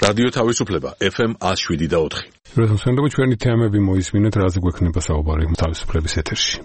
რადიო თავისუფლება FM 107.4. როდესაც ჩვენი თემები მოისმინეთ, რაზე გვექნება საუბარი თავისუფლების ეთერში.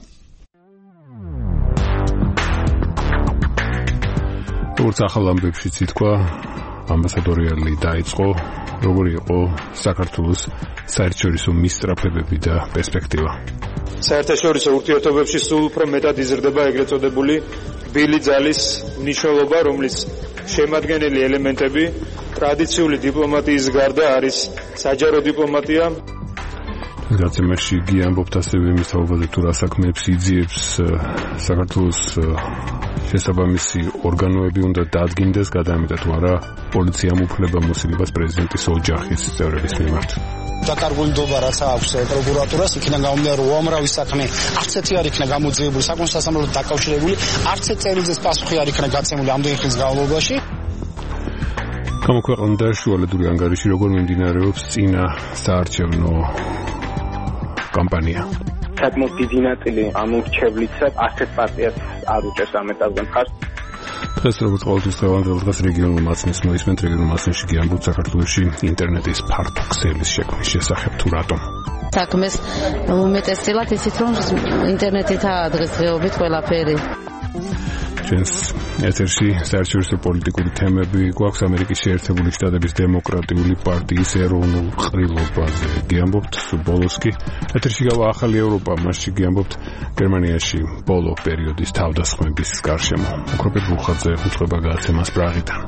როგორც ახალ ამბებშიც ითქვა, ამბასადორიალი დაიწყო, როგორი იყო საქართველოს საერთაშორისო მისწრაფებები და პერსპექტივა. საერთაშორისო ურთიერთობებში სულ უფრო მეტად იზრდება ეგრეთ წოდებული რბილი ძალის მნიშვნელობა, რომლის შემადგენელი ელემენტები ტრადიციული დიპლომატიის გარდა არის საჯარო დიპლომატია. გაცემაში იგი ამბობთ ასევე იმის თაობაზე, თუ რა საქმეებს იძიებს საქართველოს შესაბამისი ორგანოები უნდა დადგინდეს, გადაამეტა თუ არა პოლიციამ უფლება მოსილებას პრეზიდენტის ოჯახის წევრების მიმართ. დაკარგულობა რაც აქვს პროკურატურას, იქიდან გამომდინარე უამრავი საქმე არც ერთი არ იქნა გამოძიებული, საკონსულტაციო სასამართლოდ დაკავშირებული, არც ერთ წელიწადს პასუხი არ იქნა გაცემული ამდენი ხნის განმავლობაში. გამოქვეყნდა შუალედური ანგარიში, როგორ მიმდინარეობს წინა საარჩევნო კამპანია. საკმაოდ დიდი ნაწილი ამორჩევლისა ასეთ პარტიას არ უჭერს ამ ეტაპზე მხარს. დღეს როგორც ყოველთვის დღევანდელ დღეს რეგიონულ მაცნეს მოისმენთ, რეგიონულ მაცნეში გიამბობთ საქართველოში ინტერნეტის ფართო ქსელის შექმნის შესახებ თუ რატომ. საქმეს უმეტესწილად ისიც რომ ინტერნეტითაა დღესდღეობით ყველაფერი. ჩვენს ეთერში საერთაშორისო პოლიტიკური თემები გვაქვს. ამერიკის შეერთებული შტატების დემოკრატიული პარტიის ეროვნულ ყრილობაზე გიამბობთ. ბოლოს კი ეთერში გავა ახალი ევროპა, მასში გიამბობთ გერმანიაში ბოლო პერიოდის თავდასხმების გარშემო. უკროპეთ ბუხაძე უთხრება გადაცემას პრაღიდან.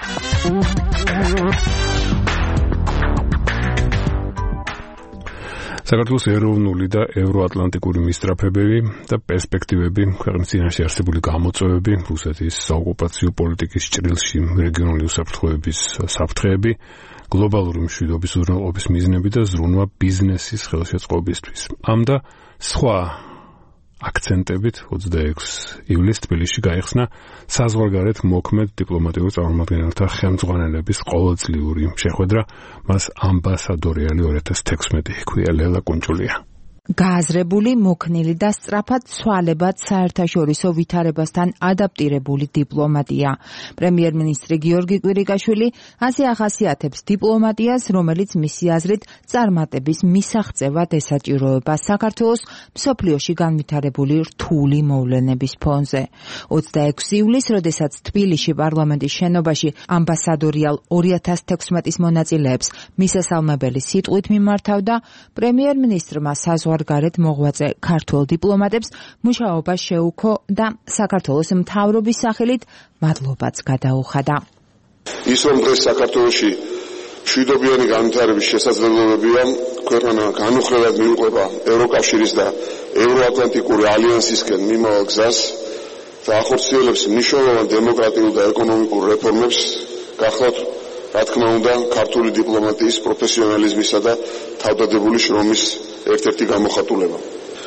საქართველოს ეროვნული და ევროატლანტიკური მისწრაფებები და პერსპექტივები, ქვეყნის წინაშე არსებული გამოწვევები, რუსეთის საოკუპაციო პოლიტიკის ჭრილში რეგიონული უსაფრთხოების საფრთხეები, გლობალური მშვიდობის უზრუნველყოფის მიზნები და ზრუნვა ბიზნესის ხელშეწყობისთვის. ამ და სხვა აქცენტებით 26 ივლისს თბილისში გაიხსნა საზღვარგარეთ მოქმედ დიპლომატიურ წარმომადგენელთა ხელმძღვანელების ყოველწლიური შეხვედრა. მას ამბასადორიალი 2016 ჰქვია. ლელა კუნჭულია. გააზრებული, მოქნილი და სწრაფად ცვალებად საერთაშორისო ვითარებასთან ადაპტირებული დიპლომატია. პრემიერ-მინისტრი გიორგი კვირიკაშვილი ასე ახასიათებს დიპლომატიას, რომელიც მისი აზრით წარმატების მისაღწევად ესაჭიროება საქართველოს მსოფლიოში განვითარებული რთული მოვლენების ფონზე. 26 ივლისს, როდესაც თბილისში პარლამენტის შენობაში ამბასადორიალ 2016-ის მონაწილეებს მისასალმებელი სიტყვით მიმართავდა, პრემიერ-მინისტრმა გარეთ მოღვაწე ქართველ დიპლომატებს მუშაობა შეუქო და საქართველოს მთავრობის სახელით მადლობაც გადაუხადა. ის რომ დღეს საქართველოში მშვიდობიანი განვითარების შესაძლებლობებია, ქვეყანა განუხრელად მიუყვება ევროკავშირის და ევროატლანტიკური ალიანსისკენ მიმავალ გზას და ახორციელებს მნიშვნელოვან დემოკრატიულ და ეკონომიკურ რეფორმებს, გახლავთ რა თქმა უნდა ქართული დიპლომატიის პროფესიონალიზმისა და თავდადებული შრომის ერთ-ერთი გამოხატულება.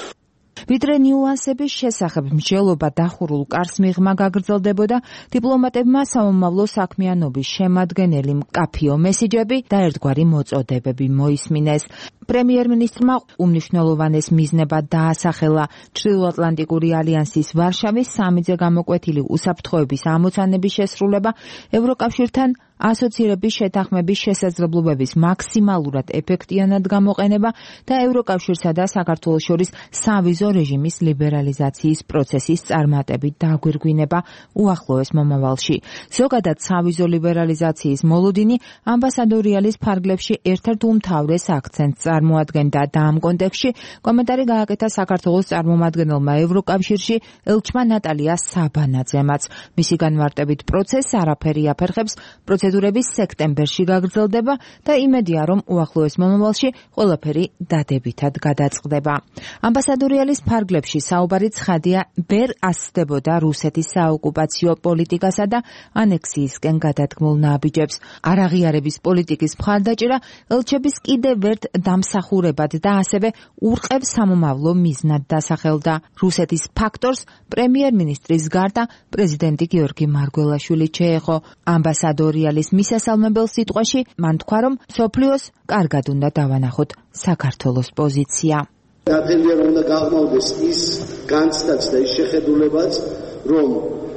ვიდრე ნიუანსების შესახებ მსჯელობა დახურულ კარს მიღმა გაგრძელდებოდა, დიპლომატებმა საომავლო საქმიანობის შემადგენელი მკაფიო მესიჯები და ერთგვარი მოწოდებები მოისმინეს. პრემიერ-მინისტრმა უმნიშვნელოვანეს მიზნებად დაასახელა ჩრდილოატლანტიკური ალიანსის ვარშავის სამიძე გამოკვეთილი უსაფრთხოების ამოცანების შესრულება, ევროკავშირთან ასოცირების შეთანხმების შესაძლებლობების მაქსიმალურად ეფექტიანად გამოყენება და ევროკავშირსა და საქართველოს შორის სავიზო რეჟიმის ლიბერალიზაციის პროცესის წარმატებით დაგვირგვინება უახლოეს მომავალში. ზოგადად სავიზო ლიბერალიზაციის მოლოდინი ამბასადორიალის ფარგლებში ერთ-ერთ უმთავრეს აქცენტს წარმოადგენდა და ამ კონტექსტში კომენტარი გააკეთა საქართველოს წარმომადგენელმა ევროკავშირში ელჩმა ნატალია საბანაძემაც. მისი განმარტებით პროცესს არაფერი აფერხებს, პროცედურები სექტემბერში გაგრძელდება და იმედია, რომ უახლოეს მომავალში ყველაფერი დადებითად გადაწყდება. ამბასადორიალის ფარგლებში საუბარი ცხადია, ვერ ასწდებოდა რუსეთის საოკუპაციო პოლიტიკასა და ანექსიისკენ გადადგმულ ნაბიჯებს. არაღიარების პოლიტიკის მხარდაჭერა ელჩების კიდევ ერთ დამსახურებად და ასევე ურყევ სამომავლო მიზნად დასახელდა. რუსეთის ფაქტორს პრემიერ-მინისტრის გარდა პრეზიდენტი გიორგი მარგველაშვილი შეეხო. ამბასადორიალის მისასალმებელ სიტყვაში მან თქვა, რომ მსოფლიოს კარგად უნდა დავანახოთ საქართველოს პოზიცია. გათენდია რომ უნდა გაღმავდეს ის განცდაც და ის შეხედულებაც, რომ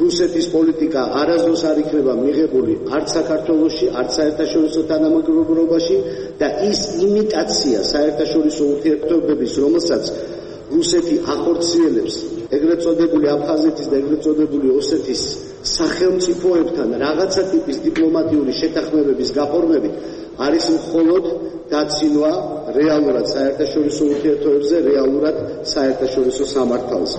რუსეთის პოლიტიკა არასდროს არ იქნება მიღებული არც საქართველოში, არც საერთაშორისო თანამეგობრობაში და ის იმიტაცია საერთაშორისო ურთიერთობების, რომელსაც რუსეთი ახორციელებს ეგრეთ წოდებული აფხაზეთის და ეგრეთ წოდებული ოსეთის სახელმწიფოებთან რაღაცა ტიპის დიპლომატიური შეთანხმებების გაფორმებით არის მხოლოდ დაცინვა რეალურად საერთაშორისო ურთიერთობებზე, რეალურად საერთაშორისო სამართალზე.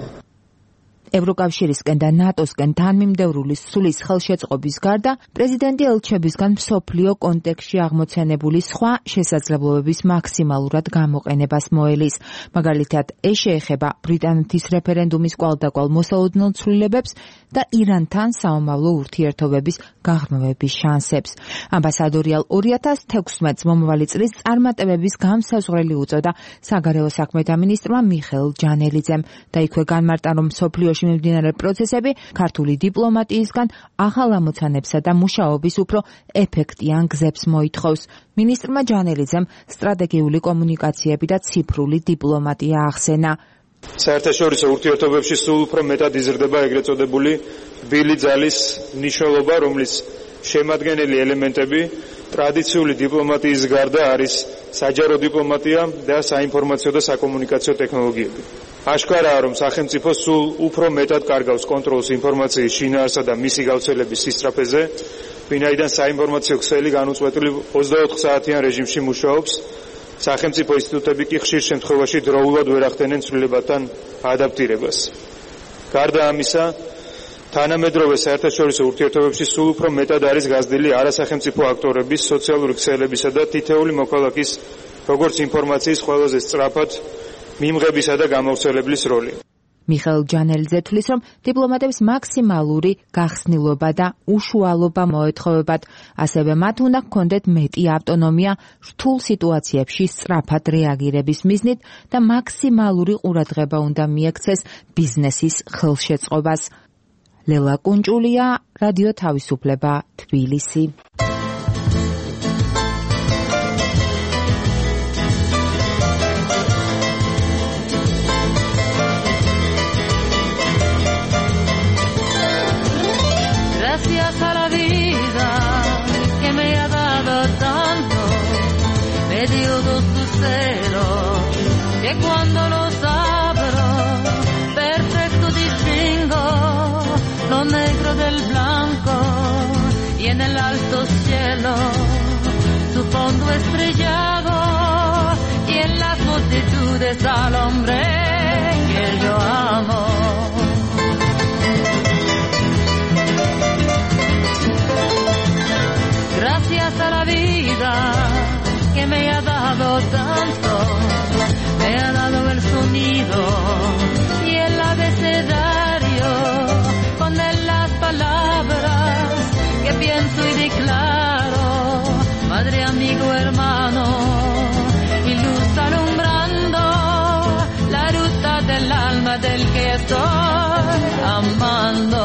ევროკავშირისკენ და ნატოსკენ თანმიმდევრული სულის ხელშეწყობის გარდა პრეზიდენტი ელჩებისგან მსოფლიო კონტექსტში აღმოცენებული სხვა შესაძლებლობების მაქსიმალურად გამოყენებას მოელის. მაგალითად, ეს შეეხება ბრიტანეთის რეფერენდუმის კვალდაკვალ მოსალოდნელ ცვლილებებს და ირანთან საომავლო ურთიერთობების გაღრმავების შანსებს. ამბასადორიალ 2016 მომავალი წლის წარმატებების გამსაზღვრელი უწოდა საგარეო საქმეთა მინისტრმა მიხეილ ჯანელიძემ და იქვე განმარტა, რომ მსოფლიოში მიმდინარე პროცესები ქართული დიპლომატიისგან ახალ ამოცანებსა და მუშაობის უფრო ეფექტიან გზებს მოითხოვს. მინისტრმა ჯანელიძემ სტრატეგიული კომუნიკაციები და ციფრული დიპლომატია ახსენა. საერთაშორისო ურთიერთობებში სულ უფრო მეტად იზრდება ეგრეთ წოდებული რბილი ძალის მნიშვნელობა, რომლის შემადგენელი ელემენტები ტრადიციული დიპლომატიის გარდა არის საჯარო დიპლომატია და საინფორმაციო და საკომუნიკაციო ტექნოლოგიები. აშკარაა, რომ სახელმწიფო სულ უფრო მეტად კარგავს კონტროლს ინფორმაციის შინაარსა და მისი გავრცელების სისწრაფეზე, ვინაიდან საინფორმაციო ქსელი განუწყვეტლივ 24 საათიან რეჟიმში მუშაობს. სახელმწიფო ინსტიტუტები კი ხშირ შემთხვევაში დროულად ვერ ახდენენ ცვლილებათან ადაპტირებას. გარდა ამისა, თანამედროვე საერთაშორისო ურთიერთობებში სულ უფრო მეტად არის გაზრდილი არასახელმწიფო აქტორების, სოციალური ქსელებისა და თითოეული მოქალაქის, როგორც ინფორმაციის ყველაზე სწრაფად მიმღებისა და გამავრცელებლის როლი. მიხეილ ჯანელიძე თვლის, რომ დიპლომატების მაქსიმალური გახსნილობა და უშუალობა მოეთხოვებათ, ასევე მათ უნდა ჰქონდეთ მეტი ავტონომია რთულ სიტუაციებში სწრაფად რეაგირების მიზნით და მაქსიმალური ყურადღება უნდა მიექცეს ბიზნესის ხელშეწყობას. ლელა კუნჭულია, რადიო თავისუფლება, თბილისი. Gracias a la vida que me ha dado tanto, me dio dos luceros que cuando los abro perfecto distingo lo negro del blanco y en el alto cielo su fondo estrellado y en las multitudes al hombre que yo amo. Gracias a la vida que me ha dado tanto, me ha dado el sonido y el abecedario, con él las palabras que pienso y declaro, madre, amigo, hermano, y luz alumbrando la ruta del alma del que estoy amando.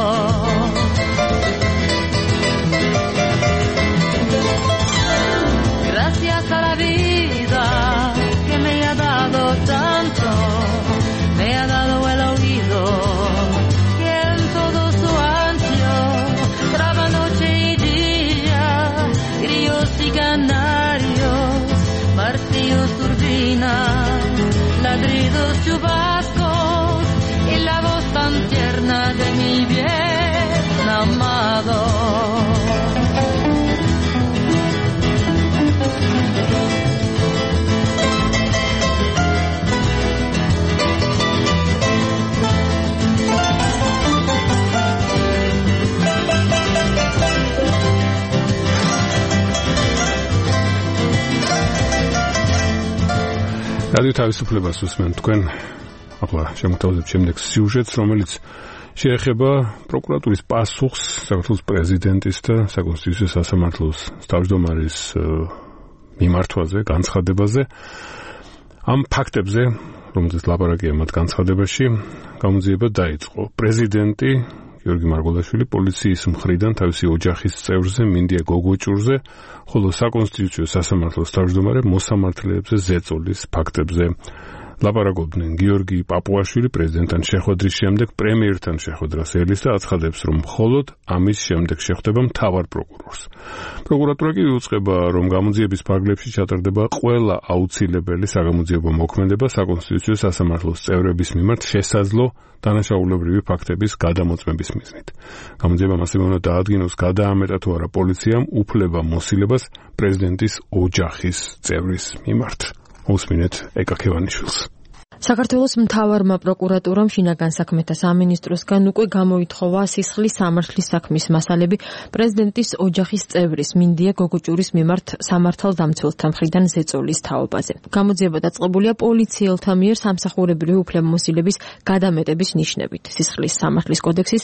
Gracias a la vida que me ha dado tanto, me ha dado el oído que en todo su ancho traba noche y día, grillos y canarios, martillos, turbinas, ladridos, chubascos y la voz tan tierna de mi bien amado. რადიო თავისუფლებას უსმენთ თქვენ. ახლა შემოგთავაზებთ შემდეგ სიუჟეტს, რომელიც შეეხება პროკურატურის პასუხს საქართველოს პრეზიდენტის და საკონსტიტუციო სასამართლოს თავმჯდომარის მიმართვაზე, განცხადებაზე. ამ ფაქტებზე, რომელზეც ლაპარაკია მათ განცხადებაში, გამოძიება დაიწყო. პრეზიდენტი გიორგი მარგველაშვილი პოლიციის მხრიდან თავისი ოჯახის წევრზე, მინდია გოგოჭურზე, ხოლო საკონსტიტუციო სასამართლოს თავმჯდომარე მოსამართლეებზე ზეწოლის ფაქტებზე ლაპარაკობდნენ გიორგი პაპუაშვილი პრეზიდენტთან შეხვედრის შემდეგ პრემიერთან შეხვედრას ელის და აცხადებს, რომ მხოლოდ ამის შემდეგ შეხვდება მთავარ პროკურორს. პროკურატურა კი იუწყება, რომ გამოძიების ფარგლებში ჩატარდება ყველა აუცილებელი საგამოძიებო მოქმედება საკონსტიტუციო სასამართლოს წევრების მიმართ შესაძლო დანაშაულებრივი ფაქტების გადამოწმების მიზნით. გამოძიებამ ასევე უნდა დაადგინოს გადაამეტა თუ არა პოლიციამ უფლება მოსილებას პრეზიდენტის ოჯახის წევრის მიმართ. უსმინეთ ეკაკევანიშვილს. საქართველოს მთავარმა პროკურატურამ შინაგან საქმეთა სამინისტროსგან უკვე გამოითხოვა სისხლის სამართლის საქმის მასალები პრეზიდენტის ოჯახის წევრის მინდია გოგოჭურის მიმართ სამართალდამცველთა მხრიდან ზეწოლის თაობაზე. გამოძიება დაწყებულია პოლიციელთა მიერ სამსახურებრივი უფლებამოსილების გადამეტების ნიშნებით სისხლის სამართლის კოდექსის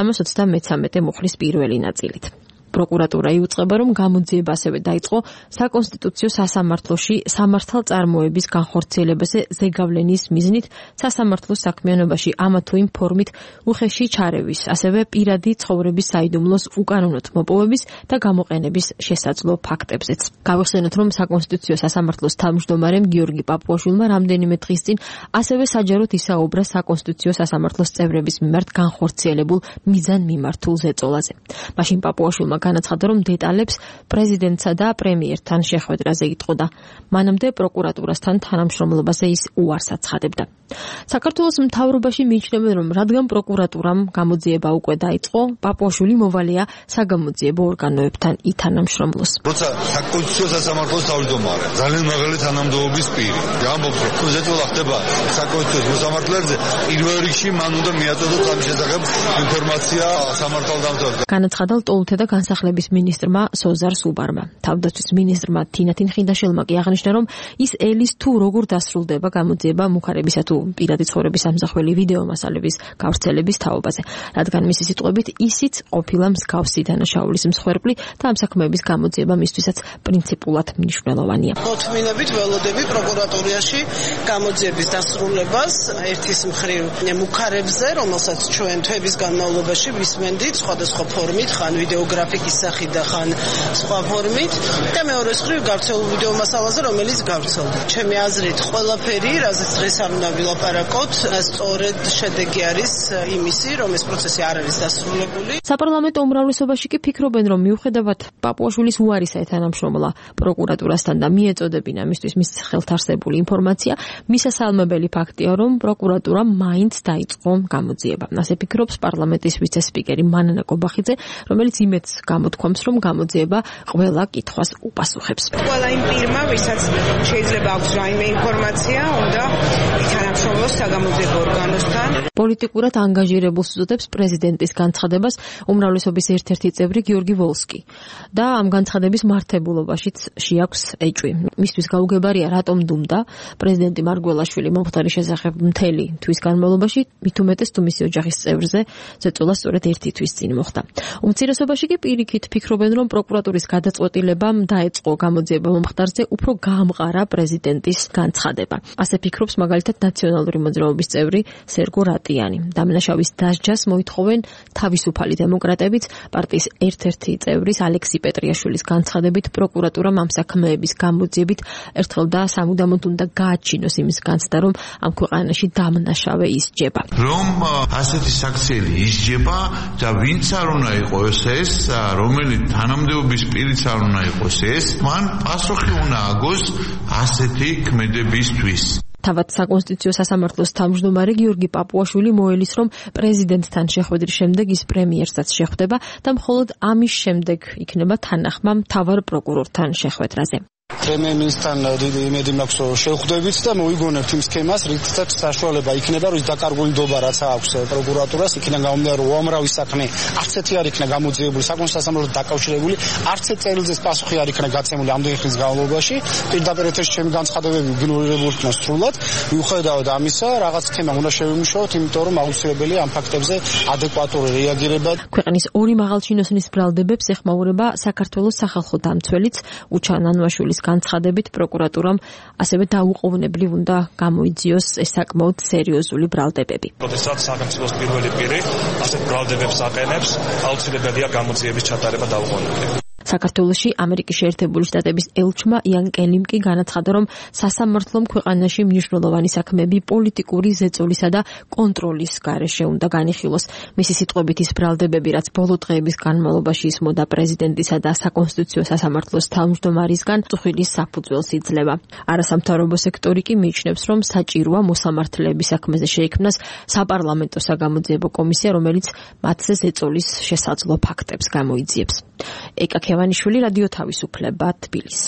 323 მუხლის პირველი ნაწილით. პროკურატურა იუწყება, რომ გამოძიება ასევე დაიწყო საკონსტიტუციო სასამართლოში სამართალწარმოების განხორციელებაზე ზეგავლენის მიზნით სასამართლოს საქმიანობაში ამა თუ იმ ფორმით უხეში ჩარევის, ასევე პირადი ცხოვრების საიდუმლოს უკანონოდ მოპოვების და გამოყენების შესაძლო ფაქტებზეც. გავიხსენოთ, რომ საკონსტიტუციო სასამართლოს თავმჯდომარემ გიორგი პაპუაშვილმა რამდენიმე დღის წინ ასევე საჯაროდ ისაუბრა საკონსტიტუციო სასამართლოს წევრების მიმართ განხორციელებულ მიზანმიმართულ ზეწოლაზე. მაშინ პაპუაშვილმა განაცხადა, რომ დეტალებს პრეზიდენტსა და პრემიერთან შეხვედრაზე იტყოდა. მანამდე პროკურატურასთან თანამშრომლობაზე ის უარს აცხადებდა. საქართველოს მთავრობაში მიიჩნევენ, რომ რადგან პროკურატურამ გამოძიება უკვე დაიწყო, პაპუაშვილი მოვალეა საგამოძიებო ორგანოებთან ითანამშრომლოს. როცა საკონსტიტუციო სასამართლოს თავმჯდომარე ძალიან მაღალი თანამდებობის პირი ამბობს, რომ ზეწოლა ხდება საკონსტიტუციო სასამართლოზე, პირველ რიგში მან უნდა მიაწოდოს ამ შესახებ ინფორმაცია სამართალდამცველს. განაცხადა ლტოლთა და განსახლების მინისტრმა სოზარ სუბარმა. თავდაცვის მინისტრმა თინათინ ხინდაშელმა კი აღნიშნა, რომ ის ელის თუ როგორ დასრულდება გამოძიება მუხარებისა თუ პირადი ცხოვრების ამსახველი ვიდეო მასალების გავრცელების თაობაზე, რადგან მისი სიტყვებით ისიც ყოფილა მსგავსი დანაშაულის მსხვერპლი და ამ საქმეების გამოძიება მისთვისაც პრინციპულად მნიშვნელოვანია. მოთმინებით ველოდები პროკურატურაში გამოძიების დასრულებას ერთის მხრივ მუხარებზე, რომელსაც ჩვენ თვეების განმავლობაში ვისმენდით სხვადასხვა ფორმით, ხან ვიდეოგრაფიკის სახით და ხან სხვა ფორმით და მეორეს მხრივ გავრცელულ ვიდეო მასალაზე, რომელიც გავრცელდა. ჩემი აზრით, ყველაფერი, რაზეც დღეს არ უნდა ვილაპარაკოთ, სწორედ შედეგი არის იმისი, რომ ეს პროცესი არ არის დასრულებული. საპარლამენტო უმრავლესობაში კი ფიქრობენ, რომ მიუხედავად პაპუაშვილის უარისა ეთანამშრომლა პროკურატურასთან და მიეწოდებინა მისთვის მის ხელთ არსებული ინფორმაცია, მისასალმებელი ფაქტია, რომ პროკურატურა მაინც დაიწყო გამოძიება. ასე ფიქრობს პარლამენტის ვიცე-სპიკერი მანანა კობახიძე, რომელიც იმედს გამოთქვამს, რომ გამოძიება ყველა კითხვას უპასუხებს. ყველა იმ პირმა, ვისაც შეიძლება აქვს რაიმე ინფორმაცია, უნდა ითანამშრომლოს საგამოძიებო ორგანოსთან. პოლიტიკურად ანგაჟირებულს უწოდებს პრეზიდენტის განცხადებას უმრავლესობის ერთ-ერთი წევრი გიორგი ვოლსკი და ამ განცხადების მართებულობაშიც შეაქვს ეჭვი. მისთვის გაუგებარია, რატომ დუმდა პრეზიდენტი მარგველაშვილი მომხდარის შესახებ მთელი თვის განმავლობაში, მით უმეტეს თუ მისი ოჯახის წევრზე ზეწოლა სწორედ ერთი თვის წინ მოხდა. უმცირესობაში კი პირიქით ფიქრობენ, რომ პროკურატურის გადაწყვეტილებამ დაეწყო გამოძიება მომხდარზე, უფრო გაამყარა პრეზიდენტის განცხადება. ასე ფიქრობს მაგალითად ნაციონალური მოძრაობის წევრი სერგო რატიანი. დამნაშავის დასჯას მოითხოვენ თავისუფალი დემოკრატებიც, პარტიის ერთ-ერთი წევრის ალექსი პეტრიაშვილის განცხადებით პროკურატურამ ამ საქმეების გამოძიებით ერთხელ და სამუდამოდ უნდა გააჩინოს იმის განცდა, რომ ამ ქვეყანაში დამნაშავე ისჯება. რომ ასეთი საქციელი ისჯება და ვინც არ უნდა იყოს ეს, რომელი თანამდებობის პირიც არ უნდა იყოს ეს, მან პასუხი უნდა აგოს ასეთი ქმედებისთვის. თავად საკონსტიტუციო სასამართლოს თავმჯდომარე გიორგი პაპუაშვილი მოელის, რომ პრეზიდენტთან შეხვედრის შემდეგ ის პრემიერსაც შეხვდება და მხოლოდ ამის შემდეგ იქნება თანახმა მთავარ პროკურორთან შეხვედრაზე. პრემიერ-მინისტრთან დიდი იმედი მაქვს, რომ შევხვდებით და მოიგონებთ იმ სქემას, რითაც საშუალება იქნება, რომ ის დაკარგული ნდობა რაც აქვს პროკურატურას, იქიდან გამომდინარე, რომ უამრავი საქმე არც ერთი არ იქნა გამოძიებული, საკონსტიტუციო სასამართლოს დაკავშირებული, არც ერთ წერილზეც პასუხი არ იქნა გაცემული ამდენი ხნის განმავლობაში. პირდაპირ ეთერში ჩემი განცხადებები იგნორირებული იქნა სრულად. მიუხედავად ამისა, რაღაც სქემა უნდა შევიმუშაოთ, იმიტომ რომ აუცილებელია ამ ფაქტებზე ადეკვატური რეაგირება. ქვეყნის ორი მაღალჩინოსნის ბრალდებებს ეხმაურება საქართველოს სახალხო დამცველიც უჩა ნანვაშვილის განცხადებით პროკურატურამ ასევე დაუყოვნებლივ უნდა გამოიძიოს ეს საკმაოდ სერიოზული ბრალდებები. როდესაც სახელმწიფოს პირველი პირი ასეთ ბრალდებებს აყენებს, აუცილებელია გამოძიების ჩატარება დაუყოვნებლივ. საქართველოში ამერიკის შეერთებული შტატების ელჩმა იან კელიმ კი განაცხადა, რომ სასამართლომ ქვეყანაში მნიშვნელოვანი საქმეები პოლიტიკური ზეწოლისა და კონტროლის გარეშე უნდა განიხილოს. მისი სიტყვებით ის ბრალდებები, რაც ბოლო დღეების განმავლობაში ისმოდა პრეზიდენტისა და საკონსტიტუციო სასამართლოს თავმჯდომარისგან, წუხილის საფუძველს იძლევა. არასამთავრობო სექტორი კი მიიჩნევს, რომ საჭიროა მოსამართლეების საქმეზე შეიქმნას საპარლამენტო საგამოძიებო კომისია, რომელიც მათზე ზეწოლის შესაძლო ფაქტებს გამოიძიებს. ეკა ქევანიშვილი, რადიო თავისუფლება, თბილისი.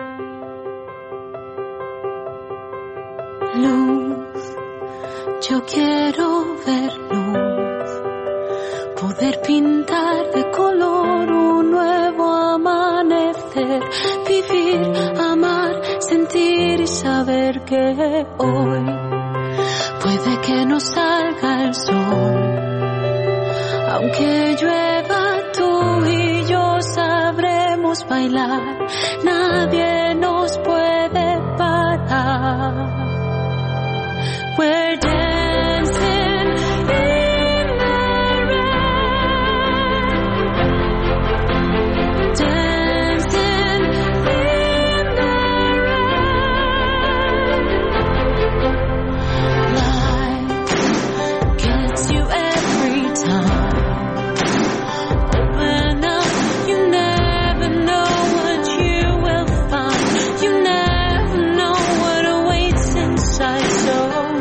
Luz, yo quiero ver luz, poder pintar de color un nuevo amanecer, vivir, amar, sentir y saber que hoy puede que no salga el sol, aunque llueva tú y yo sabremos bailar, nadie nos puede parar. We're dancing in the rain, dancing in the rain. Life gets you every time. Open up, you never know what you will find. You never know what awaits inside. So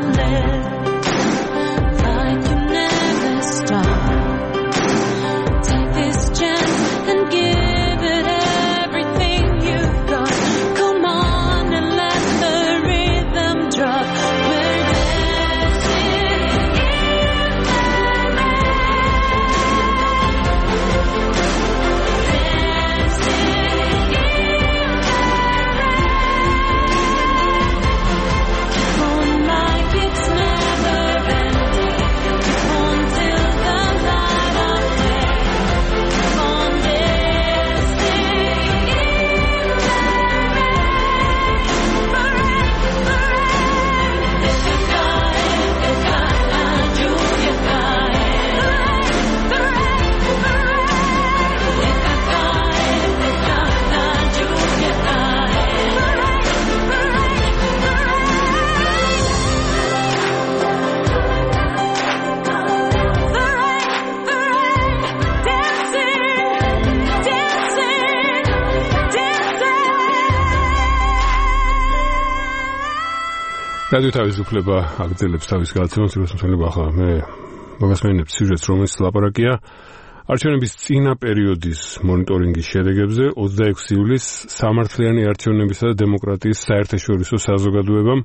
რადიო თავისუფლება აგრძელებს თავის გადაცემას, რუსთაველება ახლა მე მოგასმენებს სიუჟეტს, რომელიც ლაპარაკია არჩევნების წინა პერიოდის მონიტორინგის შედეგებზე 26 ივლისს სამართლიანი არჩევნებისა და დემოკრატიის საერთაშორისო საზოგადოებამ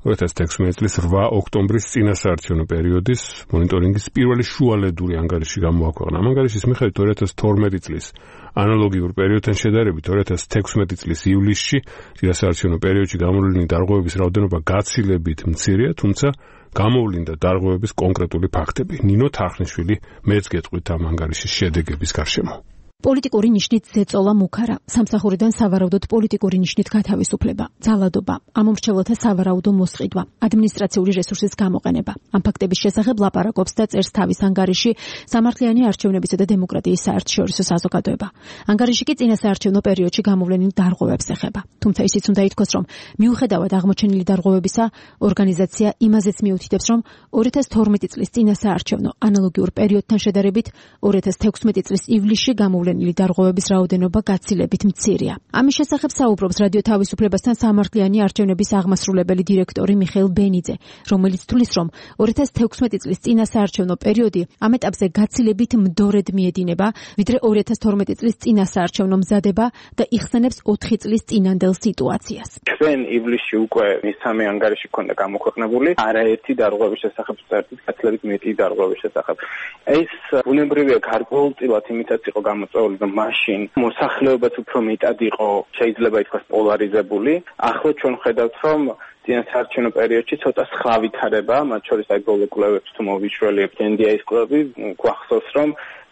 2016 წლის 8 ოქტომბრის წინასაარჩევნო პერიოდის მონიტორინგის პირველი შუალედური ანგარიში გამოაქვეყნა. ამ ანგარიშის მიხედვით 2012 წლის ანალოგიურ პერიოდთან შედარებით 2016 წლის ივლისში წინასაარჩევნო პერიოდში გამოვლინი დარღვევების რაოდენობა გაცილებით მცირეა, თუმცა გამოვლინდა დარღვევების კონკრეტული ფაქტები. ნინო თარხნიშვილი მეც გეტყვით ამ ანგარიშის შედეგების გარშემო. პოლიტიკური ნიშნით ზეწოლა მუქარა, სამსახურიდან სავარაუდოდ პოლიტიკური ნიშნით გათავისუფლება, ძალადობა, ამომრჩევლთა სავარაუდო მოსყიდვა, ადმინისტრაციული რესურსის გამოყენება. ამ ფაქტების შესახებ ლაპარაკობს და წერს თავის ანგარიში სამართლიანი არჩევნებისა და დემოკრატიის საერთაშორისო საზოგადოება. ანგარიში კი წინასაარჩევნო პერიოდში გამოვლენილ დარღვევებს ეხება. თუმცა ისიც უნდა ითქვას, რომ მიუხედავად აღმოჩენილი დარღვევებისა, ორგანიზაცია იმაზეც მიუთითებს, რომ 2012 წლის წინასაარჩევნო ანალოგიურ პერიოდთან შედარებით 2016 წლის ივლისში გამოვლენილი დარღვევების რაოდენობა გაცილებით მცირეა. ამის შესახებ საუბრობს რადიო თავისუფლებასთან სამართლიანი არჩევნების აღმასრულებელი დირექტორი მიხეილ ბენიძე, რომელიც თვლის, რომ 2016 წლის წინასაარჩევნო პერიოდი ამ ეტაპზე გაცილებით მდორედ მიედინება, ვიდრე 2012 წლის წინასაარჩევნო მზადება და იხსენებს 4 წლის წინანდელ სიტუაციას. ჩვენ ივლისში უკვე მესამე ანგარიში ქონდა გამოქვეყნებული, არაერთი დარღვევის შესახებ, საერთოდ გაცილებით მეტი დარღვევის შესახებ. ეს ბუნებრივია გარკვეულწილად იმითაც იყო გამოწვეული, რომ მაშინ მოსახლეობაც უფრო მეტად იყო შეიძლება ითქვას პოლარიზებული. ახლა ჩვენ ხედავთ, რომ წინასაარჩევნო პერიოდში ცოტა სხვა ვითარება, მათ შორის აი ბოლო კვლევებს თუ მოვიშველიებთ NDI-ის კვლევები, გვახსოვს, რომ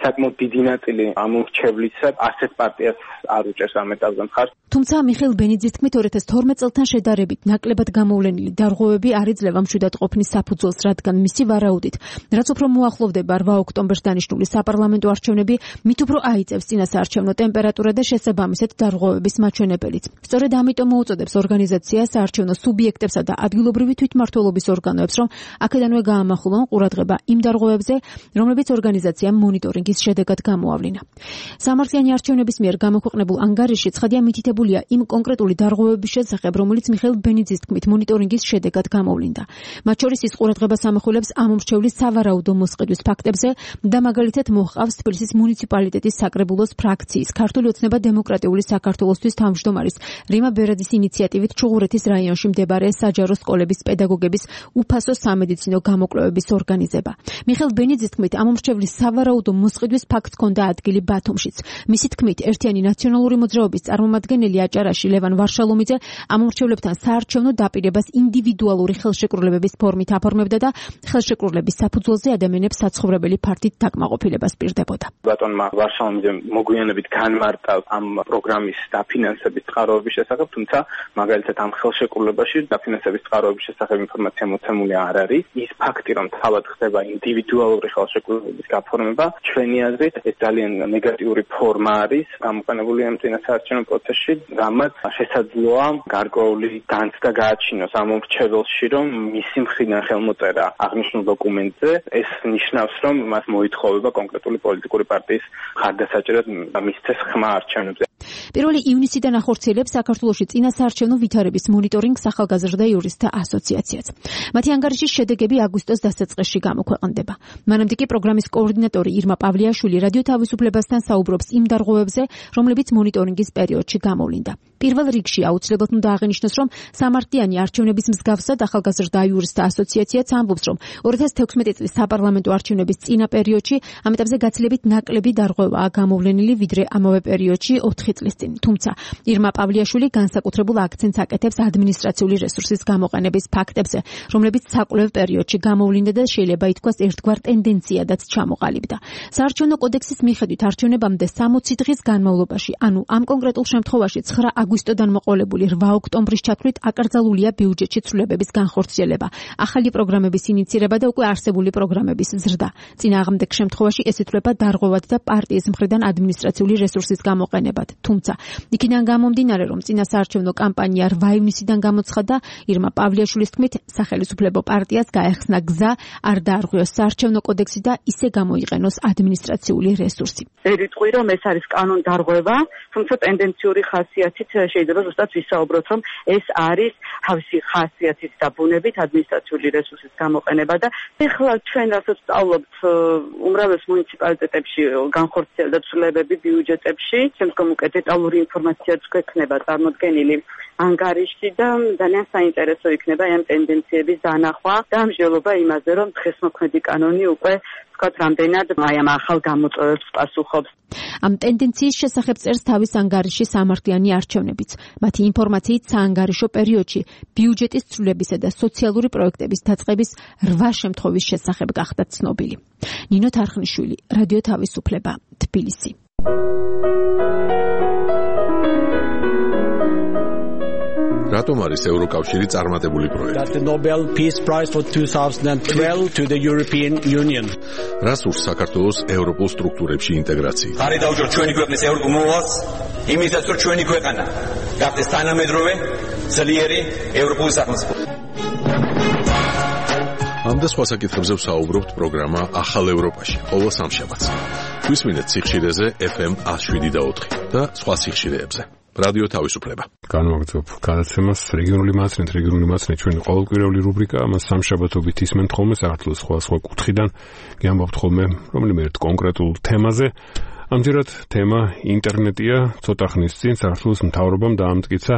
საკმაოდ დიდი ნაწილი ამორჩევლისა ასეთ პარტიას არ უჭერს ამ ეტაპზე მხარს. თუმცა მიხეილ ბენიძის თქმით 2012 წელთან შედარებით ნაკლებად გამოვლენილი დარღვევები არ იძლევა მშვიდად ყოფნის საფუძველს, რადგან მისი ვარაუდით, რაც უფრო მოახლოვდება 8 ოქტომბერს დანიშნული საპარლამენტო არჩევნები, მით უფრო აიწევს წინასაარჩევნო ტემპერატურა და შესაბამისად დარღვევების მაჩვენებელიც. სწორედ ამიტომ მოუწოდებს ორგანიზაცია საარჩევნო სუბიექტებსა და ადგილობრივი თვითმმართველობის ორგანოებს, რომ აქედანვე გაამახვილონ ყურადღება იმ დარღვევებზე, რომლებიც ორგანიზაციამ მონიტორინგის შედეგად გამოავლინა. სამართლიანი არჩევნების მიერ გამოქვეყნებულ ანგარიშში ცხადია მითითებულია იმ კონკრეტული დარღვევების შესახებ, რომელიც მიხეილ ბენიძის თქმით მონიტორინგის შედეგად გამოვლინდა. მათ შორის ის ყურადღებას ამახვილებს ამომრჩევლის სავარაუდო მოსყიდვის ფაქტებზე და მაგალითად მოჰყავს თბილისის მუნიციპალიტეტის საკრებულოს ფრაქციის ქართული ოცნება დემოკრატიული საქართველოსთვის თავმჯდომარის რიმა ბერადის ინიციატივით ჩუღურეთის რაიონში მდებარე საჯარო სკოლების პედაგოგების უფასო სამედიცინო გამოკვლევების ორგანიზება. მიხეილ ბენიძის თქმით ამომრჩევლის სავარაუდო მოსყიდვის ფაქტს ჰქონდა ადგილი ბათუმშიც. მისი თქმით ერთიანი ნაციონალური მოძრაობის წარმომადგენელი აჭარაში ლევან ვარშალომიძე ამომრჩევლებთან საარჩევნო დაპირებას ინდივიდუალური ხელშეკრულებების ფორმით აფორმებდა და ხელშეკრულების საფუძველზე ადამიანებს საცხოვრებელი ფართით დაკმაყოფილებას პირდებოდა. ბატონმა ვარშალომიძემ მოგვიანებით განმარტავს ამ პროგრამის დაფინანსების წყაროების შესახებ, თუმცა მაგალითად ამ ხელშეკრულებაში დაფინანსების წყაროების შესახებ ინფორმაცია მოცემული არ არის. ის ფაქტი, რომ თავად ხდება ინდივიდუალური ხელშეკრულების გაფორმება, ჩვენი აზრით ეს ძალიან ნეგატიური ფორმა არის გამოყენებული ამ წინასაარჩევნო პროცესში, რამაც შესაძლოა გარკვეული განცდა გააჩინოს ამომრჩეველში, რომ მისი მხრიდან ხელმოწერა აღნიშნულ დოკუმენტზე ეს ნიშნავს, რომ მას მოითხოვება კონკრეტული პოლიტიკური პარტიის ხარდასაჭერად მისცეს ხმა არჩევნებზე. 1 ივნისიდან ახორციელებს საქართველოში წინასაარჩევნო ვითარების მონიტორინგს ახალგაზრდა იურისტთა ასოციაციაც. მათი ანგარიშის შედეგები აგვისტოს დასაწყისში გამოქვეყნდება. მანამდე კი პროგრამის კოორდინატორი ირმა პავლიაშვილი რადიო თავისუფლებასთან საუბრობს იმ დარღვევებზე, რომლებიც მონიტორინგის პერიოდში გამოვლინდა. პირველ რიგში აუცილებლად უნდა აღინიშნოს, რომ სამართლიანი არჩევნების მსგავსად ახალგაზრდა იურისტთა ასოციაციაც ამბობს, რომ 2016 წლის საპარლამენტო არჩევნების წინა პერიოდში ამ ეტაპზე გაცილებით ნაკლები დარღვევაა გამოვლენილი, ვიდრე ამავე პერიოდში 4 წლის წინ. თუმცა ირმა პავლიაშვილი განსაკუთრებულ აქცენტს აკეთებს ადმინისტრაციული რესურსის გამოყენების ფაქტებზე, რომლებიც საკვლევ პერიოდში გამოვლინდა და შეიძლება ითქვას ერთგვარ ტენდენციადაც ჩამოყალიბდა. საარჩევნო კოდექსის მიხედვით არჩევნებამდე 60 დღის განმავლობაში, ანუ ამ კონკრეტულ შემთხვევაში 9 აგვისტოდან მოყოლებული 8 ოქტომბრის ჩათვლით აკრძალულია ბიუჯეტში ცვლილებების განხორციელება, ახალი პროგრამების ინიცირება და უკვე არსებული პროგრამების ზრდა. წინააღმდეგ შემთხვევაში ეს ითვლება დარღვევად და პარტიის მხრიდან ადმინისტრაციული რესურსის გამოყენებად. თუმცა იქიდან გამომდინარე, რომ წინასაარჩევნო კამპანია 8 ივნისიდან გამოცხადდა, ირმა პავლიაშვილის თქმით, სახელმწიფო პარტიას გაეხსნა გზა არ დაარღვიოს საარჩევნო კოდექსი და ისე გამოიყენოს ადმინისტრაციული რესურსი. ერიტყვი, რომ ეს არის კანონდარღვევა, თუმცა ტენდენციური ხასიათით შეიძლება ზუსტად ვისაუბროთ, რომ ეს არის თავისი ხასიათით და ბუნებით ადმინისტრაციული რესურსის გამოყენება და ეხლა ჩვენ რასაც სწავლობთ უმრავლეს მუნიციპალიტეტებში განხორციელდა ცვლილებები ბიუჯეტებში, შემდგომ უკვე დეტალური ინფორმაციაც გვექნება წარმოდგენილი ანგარიში და ძალიან საინტერესო იქნება ამ ტენდენციების დანახვა და მსჯელობა იმაზე, რომ დღესმოქმედი კანონი უკვე ვთქვათ, რამდენად ამ ახალ გამოწვევებს პასუხობს. ამ ტენდენციის შესახებ წერს თავის ანგარიში სამართლიანი არჩევნებიც. მათი ინფორმაციით საანგარიშო პერიოდში ბიუჯეტის ცვლილებისა და სოციალური პროექტების დაწყების 8 შემთხვევის შესახებ გახდა ცნობილი. ნინო თარხნიშვილი, რადიო თავისუფლება, თბილისი. რატომ არის ევროკავშირი წარმატებული პროექტი? The Nobel Peace Prize for 2012 to the European Union. რას ურს საქართველოს ევროპულ სტრუქტურებში ინტეგრაცია? ხარი დაუჯო ჩვენი ქვეყნის ევროპულ მოვალს, იმისაც რომ ჩვენი ქვეყანა გახდეს თანამედროვე, ძლიერი ევროპული სახელმწიფო. ამ და სხვა საკითხებზე ვსაუბრობთ პროგრამა ახალ ევროპაში, ყოველ სამშაბათს. გვისმინეთ სიხშირეზე FM 107.4 და სხვა სიხშირეებზე. რადიო თავისუფლება. განვაგრძობ გადაცემას რეგიონული მასწავლებელი ჩვენი ყოველკვირეული რუბრიკა, ამას სამშაბათობით ისმენთ ხოლმე საქართველოს სხვა კუთხიდან, გიამბობთ ხოლმე რომელიმე ერთ კონკრეტულ თემაზე. ამჯერად თემა ინტერნეტია. ცოტა ხნის წინ საქართველოს მთავრობამ დაამტკიცა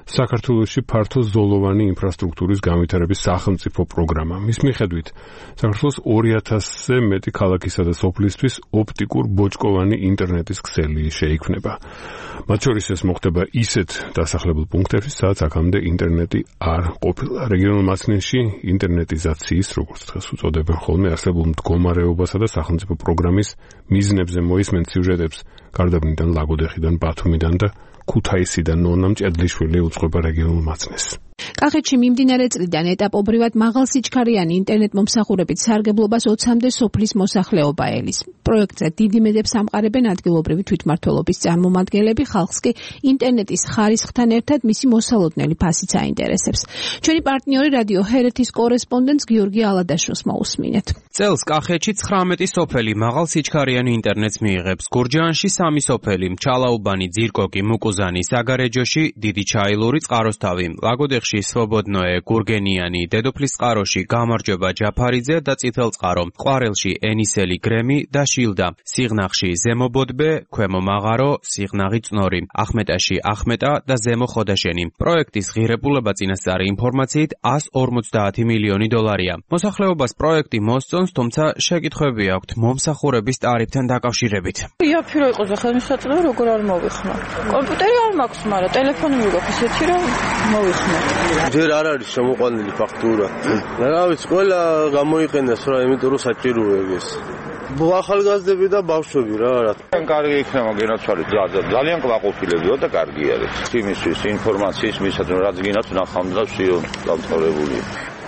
საქართველოში ფართო ზოლოვანი ინფრასტრუქტურის განვითარების სახელმწიფო პროგრამა. მის მიხედვით, საქართველოს 2000-ზე მეტი ქალაქისა და სოფლისთვის ოპტიკურ ბოჭკოვანი ინტერნეტის ქსელი შეიქმნება. მათ შორის ეს მოხდება ისეთ დასახლებულ პუნქტებში, სადაც აქამდე ინტერნეტი არ ყოფილა. რეგიონულ მასწავლებლებში ინტერნეტიზაციის, როგორც დღეს უწოდებენ ხოლმე, არსებულ მდგომარეობასა და სახელმწიფო პროგრამის მიზნებზე მოისმენ სიუჟეტებს გარდაბნიდან, ლაგოდეხიდან, ბათუმიდან და ქუთაისიდან ნონა მჭედლიშვილი უძღვება რეგიონულ მასწავლებლებს. კახეთში მიმდინარე წლიდან ეტაპობრივად მაღალსიჩქარიანი ინტერნეტ მომსახურებით სარგებლობას 20-მდე სოფლის მოსახლეობა ელის. პროექტზე დიდი მედებს ამყარებენ ადგილობრივი თვითმმართველობის წარმომადგენლები, ხალხს კი ინტერნეტის ხარისხთან ერთად მისი მოსალოდნელი ფასიც აინტერესებს. ჩვენი პარტნიორი რადიო ჰერეთის კორესპონდენტს გიორგი ალადაშვილს მოусმინეთ. წელს კახეთში 19 სოფელი მაღალსიჩქარიანი ინტერნეტს მიიღებს. გურჯაანში 3 სოფელი, ჩალაუბანი, ძირკოკი, მუკუზანი, საგარეჯოში, დიდი ჩაილური, წყაროსთავი, ლაგოდეხში სვობოდნოე, გურგენიანი, დედოფლის წყაროში, გამარჯვება ჯაფარიძე და წითელწყარო, ყვარელში ენისელი, გრემი და შილდა, სიღნაღში ზემობოდბე, ქვემო მაღარო, სიღნაღი წნორი, ახმეტაში ახმეტა და ზემო ხოდაშენი. პროექტის ღირებულება წინასწარი ინფორმაციით 150 მილიონი დოლარია. მოსახლეობას პროექტი მოსწონს, თუმცა შეკითხვები აქვთ მომსახურების ტარიფთან დაკავშირებით. იაფირო იყოს ხელმისაწვდომი, როგორ არ მოვიხმო. კომპიუტერი არ მაქვს, მაგრამ ტელეფონი მიგოქ ისეთი რომ მოვიხმო. ჯერ არ არის შემოყვანილი ფაქტურა. რა ვიცი, ყველა გამოიყენეს რა, იმიტომ რომ საჭიროა ეგეს. ახალგაზრდები და ბავშვები რა. კარგი იქნება გენაცვალე, ძალიან კმაყოფილებია და კარგი არის. იმისთვის ინფორმაციის მისადმი რაც გინათ ნახავთ და ვსიო დამთავრებული.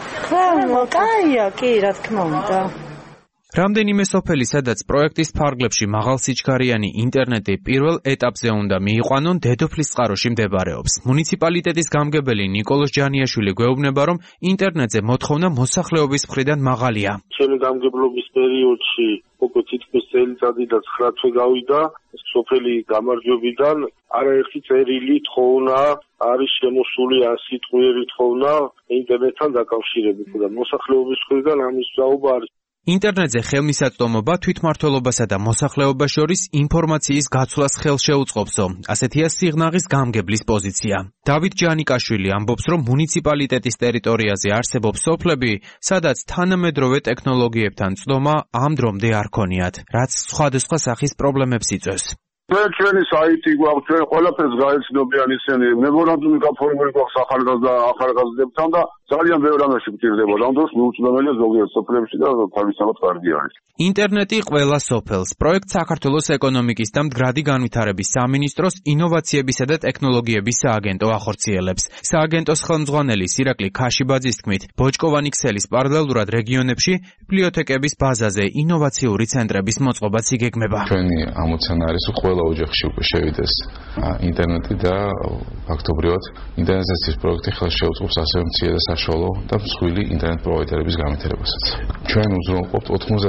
კაია, კი, რა თქმა უნდა. რამდენიმე სოფელი, სადაც პროექტის ფარგლებში მაღალსიჩქარიანი ინტერნეტი პირველ ეტაპზე უნდა მიიყვანონ, დედოფლის წყაროში მდებარეობს. მუნიციპალიტეტის გამგებელი ნიკოლოზ ჯანიაშვილი გვეუბნება, რომ ინტერნეტზე მოთხოვნა მოსახლეობის მხრიდან მაღალია. ჩემი გამგებლობის პერიოდში უკვე თითქმის წელიწადი და 9 თვე გავიდა სოფელი გამარჯვებიდან არაერთი წერილი თხოვნა არის შემოსული 100 სიტყვიერი თხოვნა ინტერნეტთან დაკავშირებით და მოსახლეობის მხრიდან ამის საუბარი არის. ინტერნეტზე ხელმისაწვდომობა თვითმმართველობასა და მოსახლეობას შორის ინფორმაციის გაცვლას ხელს შეუწყობსო. ასეთია სიღნაღის გამგებლის პოზიცია. დავით ჯანიკაშვილი ამბობს, რომ მუნიციპალიტეტის ტერიტორიაზე არსებობს სოფლები, სადაც თანამედროვე ტექნოლოგიებთან წდომა ამ დრომდე არ ქონიათ, რაც სხვადასხვა სახის პრობლემებს იწვევს. ჩვენი საიტი გვაქვს, ჩვენ ყველაფერს გაეცნობიან ისინი, მემორანდუმი გაფორმებული გვაქვს ახალგაზრდებთან და ძალიან ბევრ რამეში გვჭირდება. ამ დროს მიუწვდომელია ზოგიერთ სოფლებში და თავისთავად კარგი არის. ინტერნეტი ყველა სოფელს. პროექტ საქართველოს ეკონომიკის და მდგრადი განვითარების სამინისტროს ინოვაციებისა და ტექნოლოგიების სააგენტო ახორციელებს. სააგენტოს ხელმძღვანელი სირაკლი ქაშიბაძის თქმით, ბოჭკოვანი ქსელის პარალელურად რეგიონებში ბიბლიოთეკების ბაზაზე ინოვაციური ცენტრების მოწყობაც იგეგმება. ჩვენი ამოცანა არის ყველა ოჯახში უკვე შევიდეს ინტერნეტი და ფაქტობრივად ინტერნეტიზაციის პროექტი ხელს შეუწყობს ასევე მცირე და საშუალო და მსხვილი ინტერნეტ პროვაიდერების განვითარებასაც. ჩვენ უზრუნველყოფთ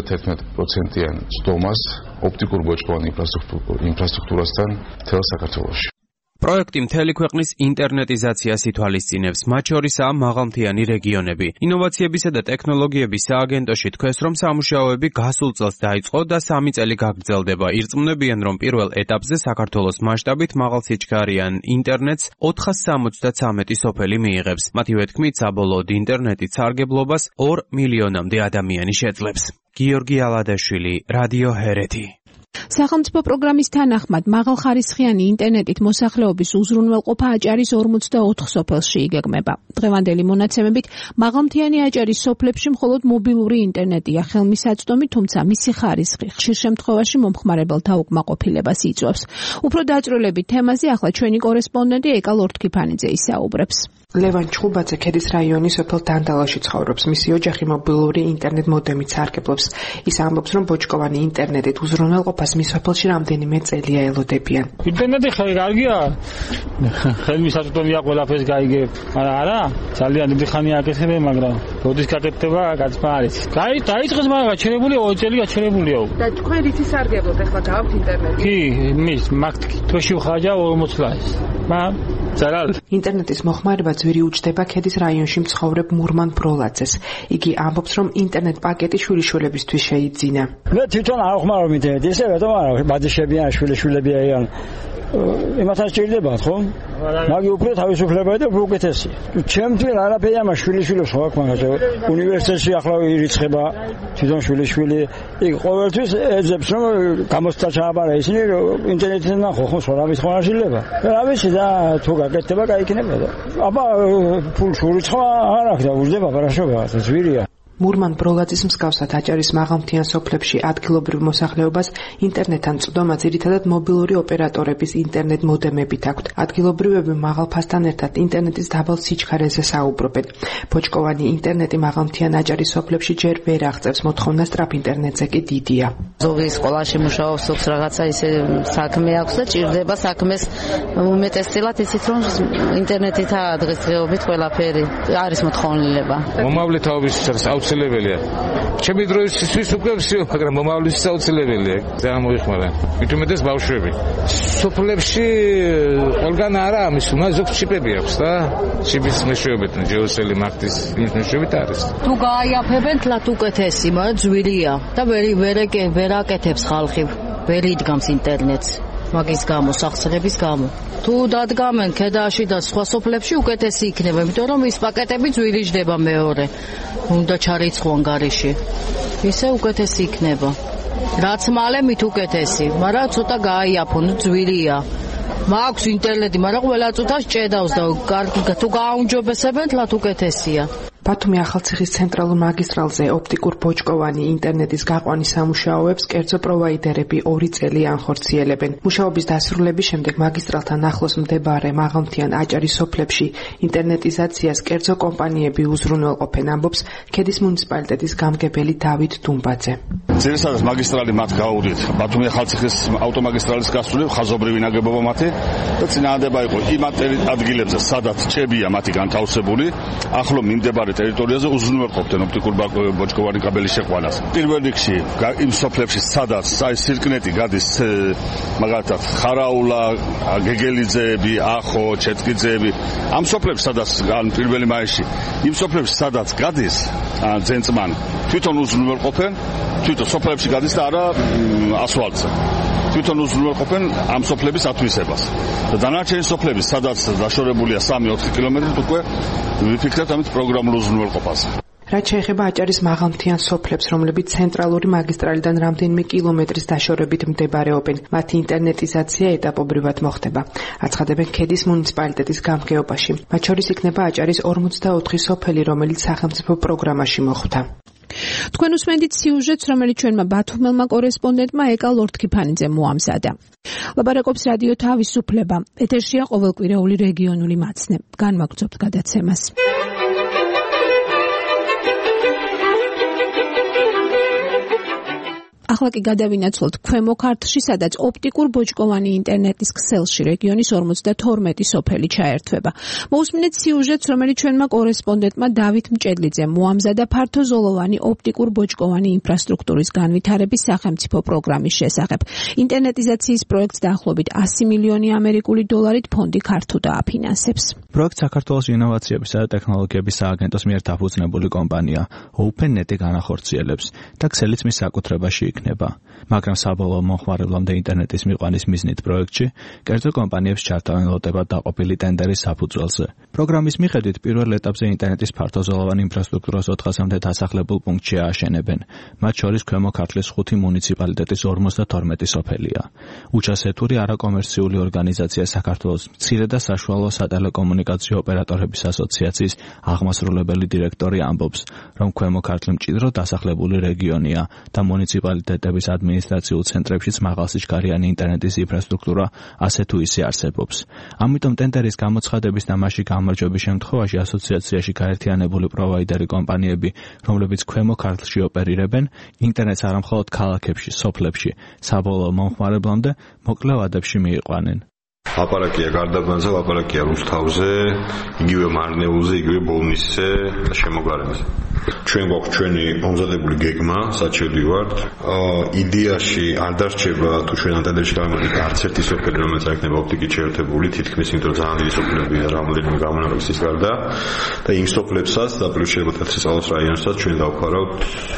91%-იან წდომას ოპტიკურ ბოჭკოვანი ინფრასტრუქტურასთან მთელ საქართველოში. პროექტი მთელი ქვეყნის ინტერნეტიზაციას ითვალისწინებს, მათ შორისაა მაღალმთიანი რეგიონები. ინოვაციებისა და ტექნოლოგიების სააგენტოში თქვეს, რომ სამუშაოები გასულ წელს დაიწყო და 3 წელი გაგრძელდება. ირწმუნებიან, რომ პირველ ეტაპზე საქართველოს მასშტაბით მაღალსიჩქარიან ინტერნეტს 473 სოფელი მიიღებს. მათივე თქმით, საბოლოოდ ინტერნეტით სარგებლობას 2 მილიონამდე ადამიანი შეძლებს. გიორგი ალადაშვილი, რადიო ჰერეთი. სახელმწიფო პროგრამის თანახმად მაღალხარისხიანი ინტერნეტით მოსახლეობის უზრუნველყოფა აჭარის 44 სოფელში იგეგმება. დღევანდელი მონაცემებით მაღალმთიანი აჭარის სოფლებში მხოლოდ მობილური ინტერნეტია ხელმისაწვდომი, თუმცა მისი ხარისხი ხშირ შემთხვევაში მომხმარებელთა უკმაყოფილებას იწვევს. უფრო დაწვრილებით თემაზე ახლა ჩვენი კორესპონდენტი ეკა ლორთქიფანიძე ისაუბრებს. ლევან ჩხუბაძე ქედის რაიონის სოფელ დანდალაში ცხოვრობს. მისი ოჯახი მობილური ინტერნეტ მოდემით სარგებლობს. ის ამბობს, რომ ბოჭკოვანი ინტერნეტით უზრუნველყოფას მის სოფელში რამდენიმე წელია ელოდებიან. ინტერნეტი კარგია. ხელმისაწვდომია ყველაფერს გაიგებ. არა, ძალიან დიდი ხანია აკეთებ, მაგრამ როდის გაკეთდება გაცმა არის. დაიწყეს მაგრამ გაჩერებული 2 წელი გაჩერებულიო. და თქვენ რითი სარგებლობთ ახლა გაქვთ ინტერნეტი? კი, მის მაგთქი თოში ხაჯა 40 ლარის. ზარალ ინტერნეტის მოხმარება ძვირი უჯდება ქედის რაიონში მცხოვრებ მურმან ბროლაძეს. იგი ამბობს, რომ ინტერნეტ პაკეტი შვილიშვილებისთვის შეიძინა. მე თვითონ არ ვხმარობ ინტერნეტს, ისე რატომ არა, ბაძიშები ან შვილიშვილები არიან. იმასაც ჭირდებათ, ხო? მაგი უფრო თავისუფლება და უკეთესი. ჩემთვის არაფერი ამას შვილიშვილებს ხო აქვს, მაგრამ უნივერსიტეტში ახლა ირიცხება თვითონ შვილიშვილი. იქ ყოველთვის ეძებს რომ გამოსცა ჩააბარა ისინი ინტერნეტიდან ნახო, ხო, რა ვიცი ხარ შეიძლება. რა ვიცი და თუ გაკეთდება, გაიქნება და. აბა ფულს ურიცხვა არ აქვს და უძდება პარაშობა, ზვირია. მურმან ბროლაძის მსგავსად აჭარის მაღალმთიან სოფლებში ადგილობრივ მოსახლეობას ინტერნეტთან წვდომა ძირითადად მობილური ოპერატორების ინტერნეტ მოდემებით აქვთ. ადგილობრივები მაღალ ფასთან ერთად ინტერნეტის დაბალ სიჩქარეზე საუბრობენ. ბოჭკოვანი ინტერნეტი მაღალმთიან აჭარის სოფლებში ჯერ ვერ აღწევს, მოთხოვნა სწრაფ ინტერნეტზე კი დიდია. ზოგი სკოლაში მუშაობს, ზოგს რაღაცა ისე საქმე აქვს და ჭირდება საქმეს უმეტესწილად იცით რომ ინტერნეტითაა დღესდღეობით ყველაფერი არის მოთხოვნილება. მომავლითაობის აუცილებელია. ჩემი დროისთვის უკვე ვსიო, მაგრამ მომავლისთვის აუცილებელია. ძალიან მოიხმარა. მithumetes ბავშვები. სოფლებში ყველგან არა ამის, უნდა ზოგ ჩიპები აქვს და ჩიპის მეშვეობით, ჯეოსელი მაგდის იმის მეშვეობით არის. თუ გააიაფებენ თლათ უკეთესი, მაგრამ ძვირია და ვერ აკეთებს ხალხი, ვერ იდგამს ინტერნეტს. მაგის გამო, სახსრების გამო. თუ დადგამენ ქედაში და სხვა სოფლებში უკეთესი იქნება, იმიტომ რომ ის პაკეტები ძვირიჯდება მეორე. უნდა ჩარიცხვან გარეშე. ისე უკეთესი იქნება. რაც მალე მით უკეთესი, მაგრამ ცოტა გააიაფონ, ძვირია. მაქვს ინტერნეტი, მაგრამ ყველა წუთას ჭედავს და თუ გააუნჯობესებენ, თლათ უკეთესია. ბათუმი ახალციხის ცენტრალურ მაგისტრალზე ოპტიკურ ბოჭკოვანი ინტერნეტის გაყვანის სამუშაოებს კერძო პროვაიდერები 2 წელი ანხორციელებენ. მუშაობის დასრულების შემდეგ მაგისტრალთან ახლოს მდებარე მაღალმთიან აჭარის სოფლებში ინტერნეტიზაციას კერძო კომპანიები უზრუნველყოფენ, ამბობს ქედის მუნიციპალიტეტის გამგებელი დავით დუმბაძე. ძირითადად მაგისტრალი მათ გაუვდით ბათუმი ახალციხის ავტომაგისტრალის გასწვრივ, ხაზობრივი ნაგებობა მათი და წინააღმდება იყო იმ ადგილებზე, სადაც ჭებია მათი განთავსებული, ახლო მიმდებარე ტერიტორიაზე უზრუნველყოფდნენ ოპტიკურ ბოჭკოვანი კაბელის შეყვანას. პირველ რიგში იმ სოფლებში, სადაც აი სირკნეტი გადის, მაგალითად ხარაულა, გეგელიძეები, ახო, ჩეტკიძეები, ამ სოფლებში, სადაც ან 1 მაისში, იმ სოფლებში, სადაც გადის ძენწმანი, თვითონ უზრუნველყოფენ, თვითონ სოფლებში გადის და არა ასფალტზე. თვითონ უზრუნველყოფენ ამ სოფლების ათვისებას. და დანარჩენი სოფლები, სადაც დაშორებულია 3-4 კილომეტრით, უკვე ვიფიქრებთ ამით პროგრამულ უზრუნველყოფას. რაც შეეხება აჭარის მაღალმთიან სოფლებს, რომლებიც ცენტრალური მაგისტრალიდან რამდენიმე კილომეტრის დაშორებით მდებარეობენ, მათი ინტერნეტიზაცია ეტაპობრივად მოხდება. აცხადებენ ქედის მუნიციპალიტეტის გამგეობაში. მათ შორის იქნება აჭარის 44 სოფელი, რომელიც სახელმწიფო პროგრამაში მოხვდა. თქვენ უსმენთ სიუჟეტს, რომელიც ჩვენმა ბათუმელმა კორესპონდენტმა ეკა ლორთქიფანიძე მოამზადა. ლაპარაკობს რადიო თავისუფლება. ეთერშია ყოველკვირეული რეგიონული მაცნე. განვაგრძობთ გადაცემას. ახლა კი გადავინაცვლოთ ქვემო ქართლში, სადაც ოპტიკურ ბოჭკოვანი ინტერნეტის ქსელში რეგიონის 52 სოფელი ჩაერთვება. მოусმინეთ სიუჟეტს, რომელიც ჩვენმა კორესპონდენტმა დავით მჭედლიძემ მოამზადა ფართოზოლოვანი ოპტიკურ ბოჭკოვანი ინფრასტრუქტურის განვითარების სახელმწიფო პროგრამის შესახებ. ინტერნეტიზაციის პროექტს დაახლოებით 100 მილიონი ამერიკული დოლარით ფონდი ქართუ დააფინანსებს. პროექტს საქართველოს ინოვაციებისა და ტექნოლოგიების სააგენტოს მიერ დაფუძნებული კომპანია OpenNet განახორციელებს და ქსელიც მის საკუთრებაში იქნება. მაგრამ საბოლოო მომხმარებლამდე ინტერნეტის მიყვანის მიზნით პროექტში კერძო კომპანიებს ჩართავენ ლოტებად დაყოფილი ტენდერის საფუძველზე. პროგრამის მიხედვით პირველ ეტაპზე ინტერნეტის ფართოზოლოვანი ინფრასტრუქტურას 400-მდე დასახლებულ პუნქტში ააშენებენ. მათ შორის ქვემო ქართლის 5 მუნიციპალიტეტის 52 სოფელია. უჩასეთური არაკომერციული ორგანიზაცია საქართველოს მცირე და საშუალო სატელეკომუნიკაციო ოპერატორების ასოციაციის აღმასრულებელი დირექტორი ამბობს, რომ ქვემო ქართლი მჭიდრო დასახლებული რეგიონია და მუნიციპალიტეტების ადმინისტრაციულ ცენტრებშიც მაღალსიჩქარიანი ინტერნეტის ინფრასტრუქტურა ასე თუ ისე არსებობს. ამიტომ ტენდერის გამოცხადების და მასში გამარჯვების შემთხვევაში ასოციაციაში გაერთიანებული პროვაიდერი კომპანიები, რომლებიც ქვემო ქართლში ოპერირებენ, ინტერნეტს არამხოლოდ ქალაქებში, სოფლებში, საბოლოო მომხმარებლამდე მოკლე ვადებში მიიყვანენ. ლაპარაკია გარდაბანზე, ლაპარაკია რუსთავზე, იგივე მარნეულზე, იგივე ბოლნისზე და შემოგარენზე. ჩვენ გვაქვს ჩვენი მომზადებული გეგმა, სად შევდივართ. იდეაში არ დარჩება თუ ჩვენ ანტენებში გამოვიდეთ არც ერთი სოფელი, რომელიც არ იქნება ოპტიკით შეერთებული, თითქმის იმიტომ ძალიან დიდი სოფლებია რამოდენიმე გამონაკლისის გარდა და იმ სოფლებსაც და პლუს შეიძლება თეთრისწყლის რაიონსაც ჩვენ დავხარავთ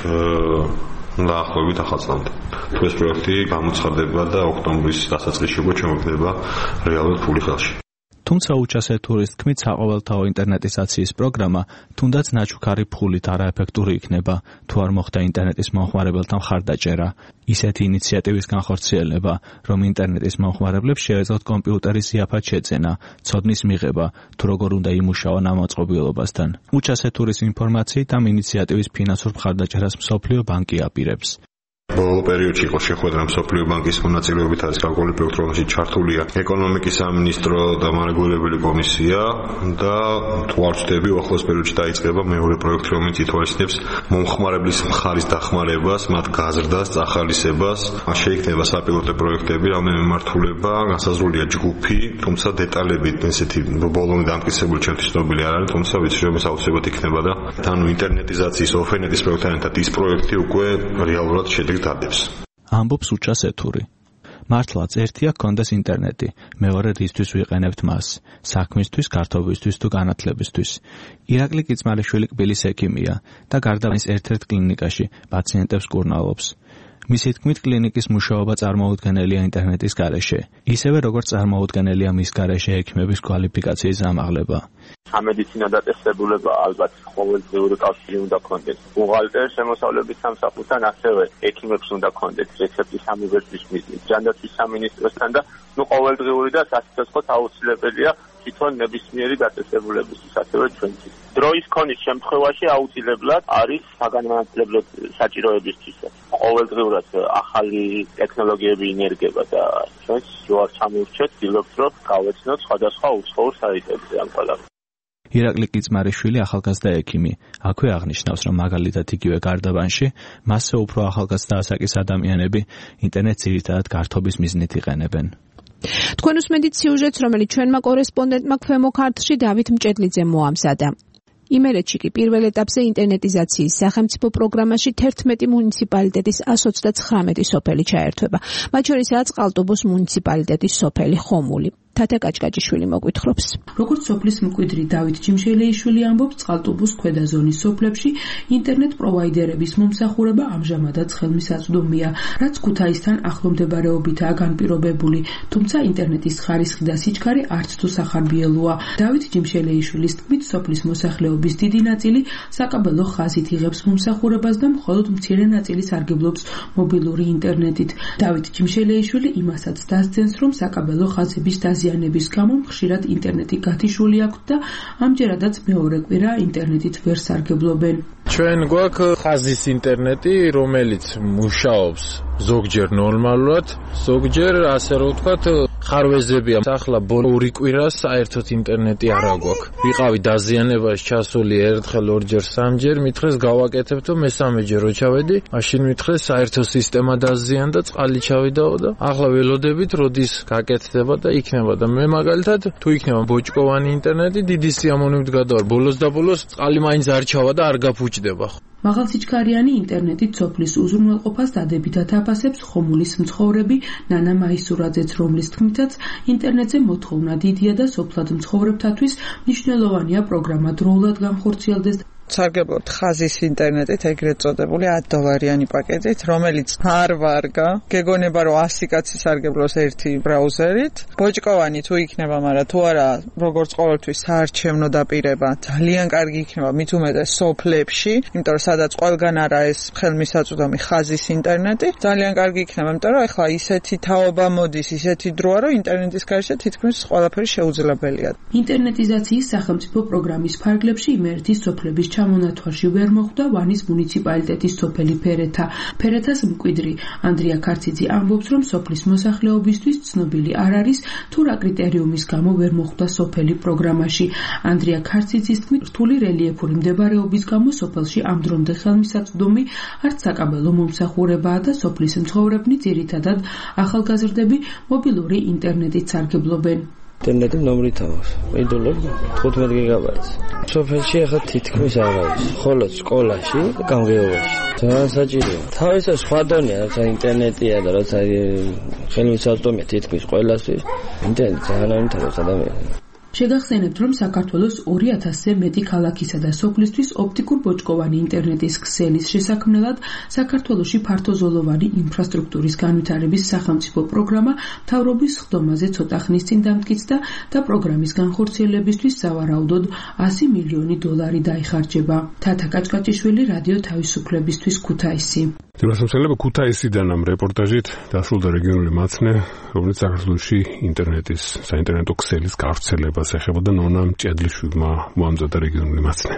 დაახლოებით ახალწლამდე. თუ ეს პროექტი გამოცხადდება და ოქტომბრის დასაწყისში უკვე ჩამოგვიდება რეალურად ფული ხელში. თუმცა უჩასეთურის თქმით საყოველთაო ინტერნეტიზაციის პროგრამა თუნდაც ნაჩუქარი ფულით არაეფექტური იქნება, თუ არ მოხდა ინტერნეტის მომხმარებელთა მხარდაჭერა. ისეთი ინიციატივის განხორციელება, რომ ინტერნეტის მომხმარებლებს შეეძლოთ კომპიუტერის იაფად შეძენა, ცოდნის მიღება, თუ როგორ უნდა იმუშაონ ამ მოწყობილობასთან. უჩასეთურის ინფორმაციით ამ ინიციატივის ფინანსურ მხარდაჭერას მსოფლიო ბანკი აპირებს. ბოლო პერიოდში იყო შეხვედრა მსოფლიო ბანკის მონაწილეობით არის გარკვეული პროექტი, რომელშიც ჩართულია ეკონომიკის სამინისტრო და მარაგულებელი კომისია და თუ არ ვცდები, ახლოს პერიოდში დაიწყება მეორე პროექტი, რომელიც ითვალისწინებს მომხმარებლის მხარის დახმარებას, მათ გაზრდას, წახალისებას. შეიქმნება საპილოტო პროექტები, რომელთა მიმართულება განსაზღვრულია ჯგუფი, თუმცა დეტალებით ესეთი ბოლომდე დამტკიცებული ჩემთვის ცნობილი არ არის, თუმცა ვიცი რომ ეს აუცილებლად იქნება და ანუ ინტერნეტიზაციის ოფერნეტის პროექტთან ერთად ის პროექტი უკვე რეალურად შედეგს დადებს. ამბობს უჩასეთური. მართლაც ერთია გქონდეს ინტერნეტი, მეორე რისთვის ვიყენებთ მას? საქმისთვის, გართობისთვის თუ განათლებისთვის. ირაკლი კიცმარიშვილი კბილის ექიმია და გარდაბნის ერთ-ერთ კლინიკაში პაციენტებს კურნალობს. მისი თქმით, კლინიკის მუშაობა წარმოუდგენელია ინტერნეტის გარეშე, ისევე როგორც წარმოუდგენელია მის გარეშე ექიმების კვალიფიკაციის ამაღლება. სამედიცინო დაწესებულება ალბათ ყოველდღიური კავშირი უნდა ქონდეს. ბუღალტერ შემოსავლების სამსახურთან ასევე ექიმებს უნდა ქონდეს რეცეპტის ამოვერთვის მიზნით. ჯანდაცვის სამინისტროსთან და ყოველდღიური და სასიცოცხლო აუცილებელია თვითონ ნებისმიერი დაწესებულებისთვის, ასევე ჩვენთვის. დროის ქონის შემთხვევაში აუცილებლად არის საგანმანათლებლო საჭიროებისთვის. ყოველდღურად ახალი ტექნოლოგიები ინერგება და ჩვენს რო არ ჩამოვრჩეთ, ვცდილობთ რომ გავეცნოთ სხვადასხვა უცხოურ საიტებზე ამ ყველაფერს. ირაკლი კიცმარიშვილი ახალგაზრდა ექიმი. აქვე აღნიშნავს, რომ მაგალითად იგივე გარდაბანში მასზე უფრო ახალგაზრდა ასაკის ადამიანები ინტერნეტს ძირითადად გართობის მიზნით იყენებენ. თქვენ უსმენთ სიუჟეტს, რომელიც ჩვენმა კორესპონდენტმა ქვემო ქართლში დავით მჭედლიძემ მოამზადა. იმერეთში კი პირველ ეტაპზე ინტერნეტიზაციის სახელმწიფო პროგრამაში 11 მუნიციპალიტეტის 129 სოფელი ჩაერთვება. მათ შორისაა წყალტუბოს მუნიციპალიტეტის სოფელი ხომული. თათა კაჭკაჭიშვილი მოგვითხრობს. როგორც სოფლის მკვიდრი დავით ჯიმშელიშვილი ამბობს, წყალტუბოს ქვედა ზონის სოფლებში ინტერნეტ პროვაიდერების მომსახურება ამჟამადაც ხელმისაწვდომია, რაც ქუთაისთან ახლომდებარეობითაა განპირობებული, თუმცა ინტერნეტის ხარისხი და სიჩქარე არც თუ სახარბიელოა. დავით ჯიმშელიშვილის თქმით, სოფლის მოსახლეობის დიდი ნაწილი საკაბელო ხაზით იღებს მომსახურებას და მხოლოდ მცირე ნაწილი სარგებლობს მობილური ინტერნეტით. დავით ჯიმშელიშვილი იმასაც დასძენს, რომ საკაბელო ხაზების დაზიანების გამო ხშირად ინტერნეტი გათიშული აქვს და ამჯერადაც მეორე კვირა ინტერნეტით ვერ სარგებლობენ. ჩვენ გვაქვს ხაზის ინტერნეტი, რომელიც მუშაობს ზოგჯერ ნორმალურად, ზოგჯერ ასე რომ ვთქვათ, ხარვეზებია. ახლა ორი კვირა საერთოდ ინტერნეტი არ აქვს. ვიყავი დაზიანებაში ჩასული ერთხელ, ორჯერ, სამჯერ, მითხრეს გავაკეთებთო, მესამეჯერ რო ჩავედი, მაშინ მითხრეს საერთო სისტემა დაზიანდა, წყალი ჩავიდაო და ახლა ველოდებით როდის გაკეთდება და იქნება და მე მაგალითად თუ იქნება ბოჭკოვანი ინტერნეტი, დიდი სიამოვნებით გადავარ. ბოლოს და ბოლოს წყალი მაინც არ ჩავა და არ გაფუჭდება. მაღალსიჩქარიანი ინტერნეტით სოფლის უზრუნველყოფას დადებითად აფასებს ხომულის მცხოვრები ნანა მაისურაძეც, რომლის თქმითაც ინტერნეტზე მოთხოვნა დიდია და სოფლად მცხოვრებთათვის მნიშვნელოვანია პროგრამა დროულად განხორციელდეს. სარგებლობთ ხაზის ინტერნეტით, ეგრეთ წოდებული $10 პაკეტით, რომელიც არ ვარგა. გეგონება რომ 100 კაცი სარგებლობს ერთი ბრაუზერით. ბოჭკოვანი თუ იქნება, მაგრამ თუ არა, როგორც ყოველთვის საარჩევნო დაპირება ძალიან კარგი იქნება, მით უმეტეს სოფლებში, იმიტომ რომ სადაც ყველგან არა ეს ხელმისაწვდომი ხაზის ინტერნეტი, ძალიან კარგი იქნება, იმიტომ რომ ეხლა ისეთი თაობა მოდის, ისეთი დროა, რომ ინტერნეტის გარშე თითქმის ყველაფერი შეუძლებელია. ინტერნეტიზაციის სახელმწიფო პროგრამის ფარგლებში იმერეთის სოფლების ჩამონათვალში ვერ მოხვდა ვანის მუნიციპალიტეტის სოფელი ფერეთა. ფერეთას მკვიდრი ანდრია ქარციძე ამბობს, რომ სოფლის მოსახლეობისთვის ცნობილი არ არის, თუ რა კრიტერიუმის გამო ვერ მოხვდა სოფელი პროგრამაში. ანდრია ქარციძის თქმით, რთული რელიეფური მდებარეობის გამო სოფელში ამ დრომდე ხელმისაწვდომი არც საკაბელო მომსახურებაა და სოფლის მცხოვრებნი ძირითადად ახალგაზრდები მობილური ინტერნეტით სარგებლობენ. ინტერნეტი ნომრით აქვს. მიდულობ 15 გიგაბაიტს. სოფელში ახლა თითქმის არ არის. ხოლო სკოლაში, გამგეობაში. ძალიან საჭიროა. თავისთავად სხვა დონეა, როცა ინტერნეტია და როცა ხელმისაწვდომია თითქმის ყველასთვის. ინტერნეტი ძალიან აინტერესებს ადამიანს. შეგახსენებთ, რომ საქართველოს 2000-ზე მეტი ქალაქისა და სოფლისთვის ოპტიკურ ბოჭკოვანი ინტერნეტის ქსელის შესაქმნელად საქართველოში ფართოზოლოვანი ინფრასტრუქტურის განვითარების სახელმწიფო პროგრამა მთავრობის ხდომაზე ცოტა ხნის წინ დამტკიცდა და პროგრამის განხორციელებისთვის სავარაუდოდ 100 მილიონი დოლარი დაიხარჯება. თათა კაჭკაჭიშვილი, რადიო თავისუფლებისთვის, ქუთაისი. თვითმსახურება ქუთაისიდან ამ რეპორტაჟით დასრულდა რეგიონული მაცნე, რომელიც საქართველოში ინტერნეტის საინტერნეტო ქსელის გავრცელებას ეხებოდა. ნონა მჭედლიშვილმა მოამზადა რეგიონული მაცნე.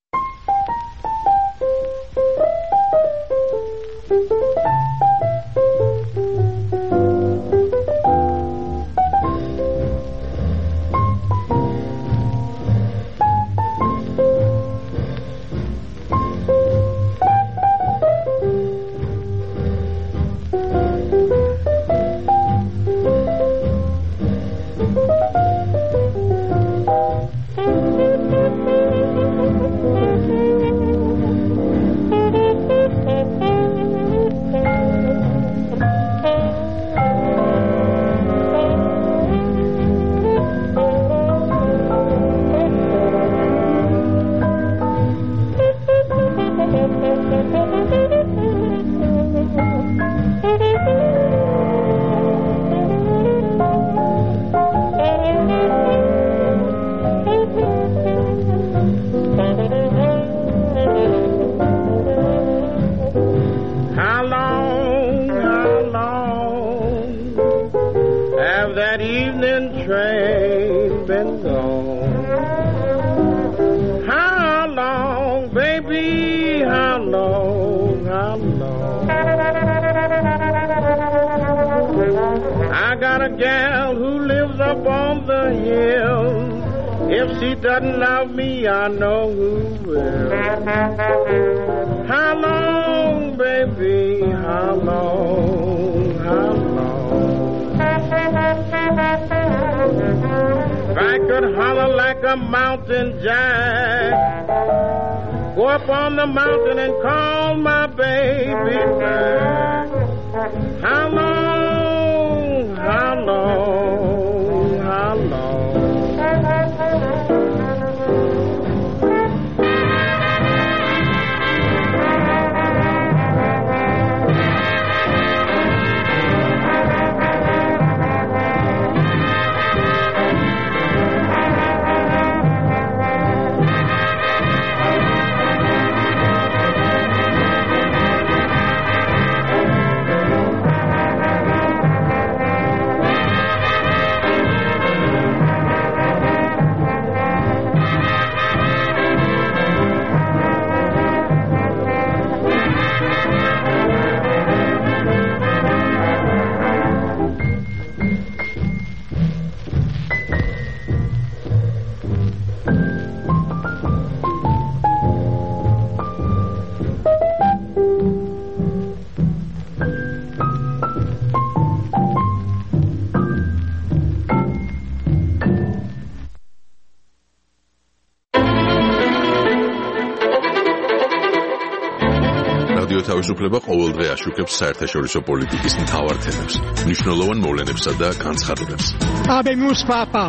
თავისუფლება ყოველდღე აშუქებს საერთაშორისო პოლიტიკის მთავარ თემებს, მნიშვნელოვან მოვლენებსა და განცხადებებს. Habemos papa.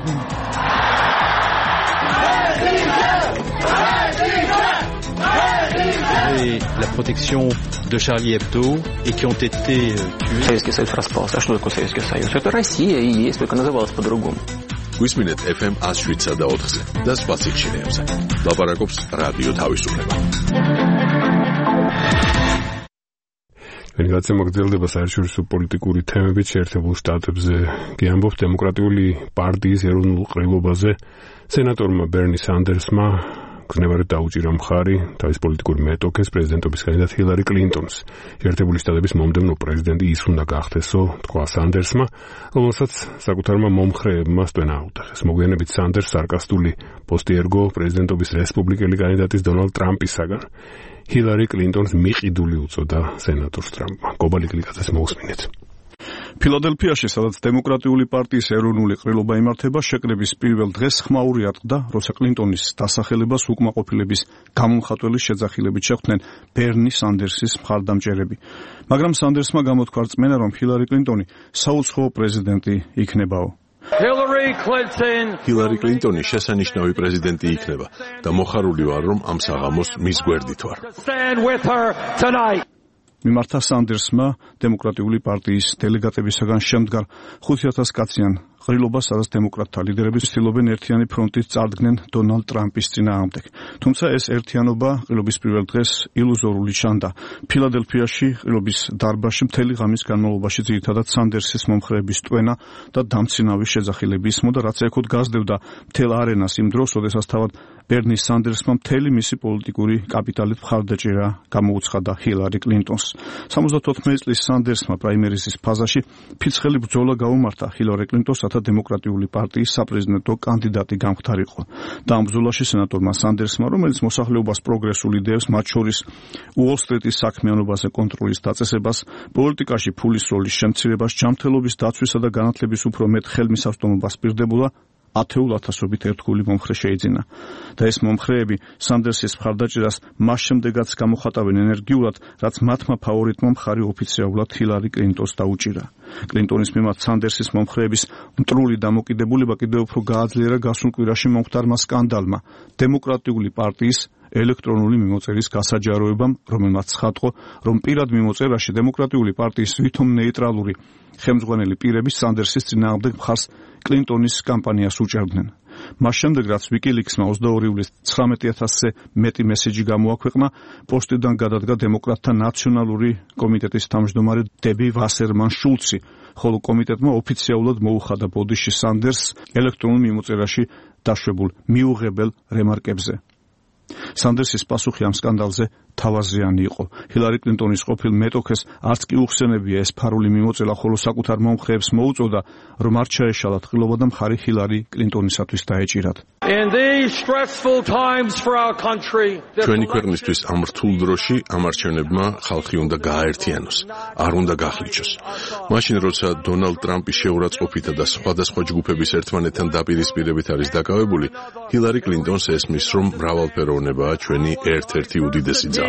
Et la protection de Charlie Hebdo et qui ont été tués. Советский Союз распался. А что такое Советский Союз? Это Россия и есть, только называлась по-другому. გვისმინეთ FM 107 და 4-ზე და სხვა სიხშირეებზე. ლაპარაკობს რადიო თავისუფლება. ვინაც მოგრძელდება საერთაშორისო პოლიტიკური თემებით შეერთებულ შტატებზე გიამბობ დემოკრატიული პარტიის ეროვნულ ყრილობაზე სენატორმა ბერნი სანდერსმა გნებარით დაუჭირა მხარი თავის პოლიტიკური მეტოქეს პრეზიდენტობის კანდიდატ ჰილარი კლინტონს. ერთებული შტატების მომდევნო პრეზიდენტი ის უნდა გახდესო, თქვა სანდერსმა, რომელსაც საკუთარმა მომხრეებმა სტვენა აუტახეს. მოგვიანებით სანდერს სარკასტული პოსტი ერგო პრეზიდენტობის რესპუბლიკელი კანდიდატის დონალდ ტრამპისაგან. ჰილარი კლინტონს მიყიდული უწოდა სენატორ ტრამპმა. კობალი კლიკაძეს მოусმინეთ. ფილადელფიაში, სადაც დემოკრატიული პარტიის ეროვნული ყრილობა იმართება, შეკრების პირველ დღეს ხმაური ატყდა, როცა კლინტონის დასახელებას უკმაყოფილების გამომხატველი შეძახილებით შეხვდნენ ბერნი სანდერსის მხარდამჭერები. მაგრამ სანდერსმა გამოთქვა რწმენა, რომ ჰილარი კლინტონი საუცხოო პრეზიდენტი იქნებაო. ჰილარი კლინტონი შესანიშნავი პრეზიდენტი იქნება და მოხარული ვარ, რომ ამ საღამოს მის გვერდით ვარ. მიმართა სანდერსმა დემოკრატიული პარტიის დელეგატებისაგან შემდგარ 5,000 კაციან ყრილობას, სადაც დემოკრატთა ლიდერები ცდილობენ ერთიანი ფრონტით წარდგნენ დონალდ ტრამპის წინააღმდეგ. თუმცა ეს ერთიანობა ყრილობის პირველ დღეს ილუზორული ჩანდა. ფილადელფიაში ყრილობის დარბაზში მთელი ღამის განმავლობაში ძირითადად სანდერსის მომხრეების ტვენა და დამცინავი შეძახილები ისმოდა, რაც ეკოთ გაზრდებდა მთელ არენას იმ დროს, როდესაც თავად ბერნი სანდერსმა მთელი მისი პოლიტიკური კაპიტალით მხარდაჭერა გამოუცხადა ჰილარი კლინტონს. 74 წლის სანდერსმა პრაიმერიზის ფაზაში ფიცხელი ბრძოლა გაუმართა ჰილარი კლინტონს, რათა დემოკრატიული პარტიის საპრეზიდენტო კანდიდატი გამختارიყო. და ამ ბრძოლაში სენატორმა სანდერსმა, რომელიც მოსახლეობას პროგრესულ იდეებს, მათ შორის უოლ-სტრიტის საქმიანობაზე კონტროლის დაწესებას, პოლიტიკაში ფულის როლის შემცირებას, ჯანმრთელობის დაცვისა და განათლების უფრო მეტ ხელმისაწვდომობას პირდებულა, 10,000-ობით ერთგული მომხრე შეიძინა. და ეს მომხრეები სანდერსის მხარდაჭერას მას შემდეგაც გამოხატავენ ენერგიულად, რაც მათმა ფავორიტმა მხარი ოფიციალურად ჰილარი კლინტონს დაუჭირა. კლინტონის მიმართ სანდერსის მომხრეების მტრული დამოკიდებულება კიდევ უფრო გააძლიერა გასულ კვირაში მომხდარმა სკანდალმა, დემოკრატიული პარტიის ელექტრონული მიმოწერის გასაჯაროებამ, რომელმაც ცხადყო, რომ პირად მიმოწერაში დემოკრატიული პარტიის ვითომ ნეიტრალური ხელმძღვანელი პირები სანდერსის წინააღმდეგ მხარს კლინტონის კამპანიას უჭერდნენ. მას შემდეგ, რაც ვიკილიქსმა 22 ივლისს 19,000-ზე მეტი მესეჯი გამოაქვეყნა, პოსტიდან გადადგა დემოკრატთა ნაციონალური კომიტეტის თავმჯდომარე დები ვასერმან შულცი, ხოლო კომიტეტმა ოფიციალურად მოუხადა ბოდიში სანდერსს ელექტრონულ მიმოწერაში დაშვებულ მიუღებელ რემარკებზე. სანდერსის პასუხი ამ სკანდალზე თავაზიანი იყო. ჰილარი კლინტონის ყოფილ მეტოქეს არც კი უხსენებია ეს ფარული მიმოწერა, ხოლო საკუთარ მომხრეებს მოუწოდა, რომ არ ჩაეშალათ ყრილობა და მხარი ჰილარი კლინტონისათვის დაეჭირათ. ჩვენი ქვეყნისთვის ამ რთულ დროში ამ არჩევნებმა ხალხი უნდა გააერთიანოს, არ უნდა გახლიჩოს. მაშინ, როცა დონალდ ტრამპი შეურაცხყოფითა და სხვადასხვა ჯგუფების ერთმანეთთან დაპირისპირებით არის დაკავებული, ჰილარი კლინტონს ესმის, რომ მრავალფეროვნებაა ჩვენი ერთ-ერთი უდიდესი ძალა.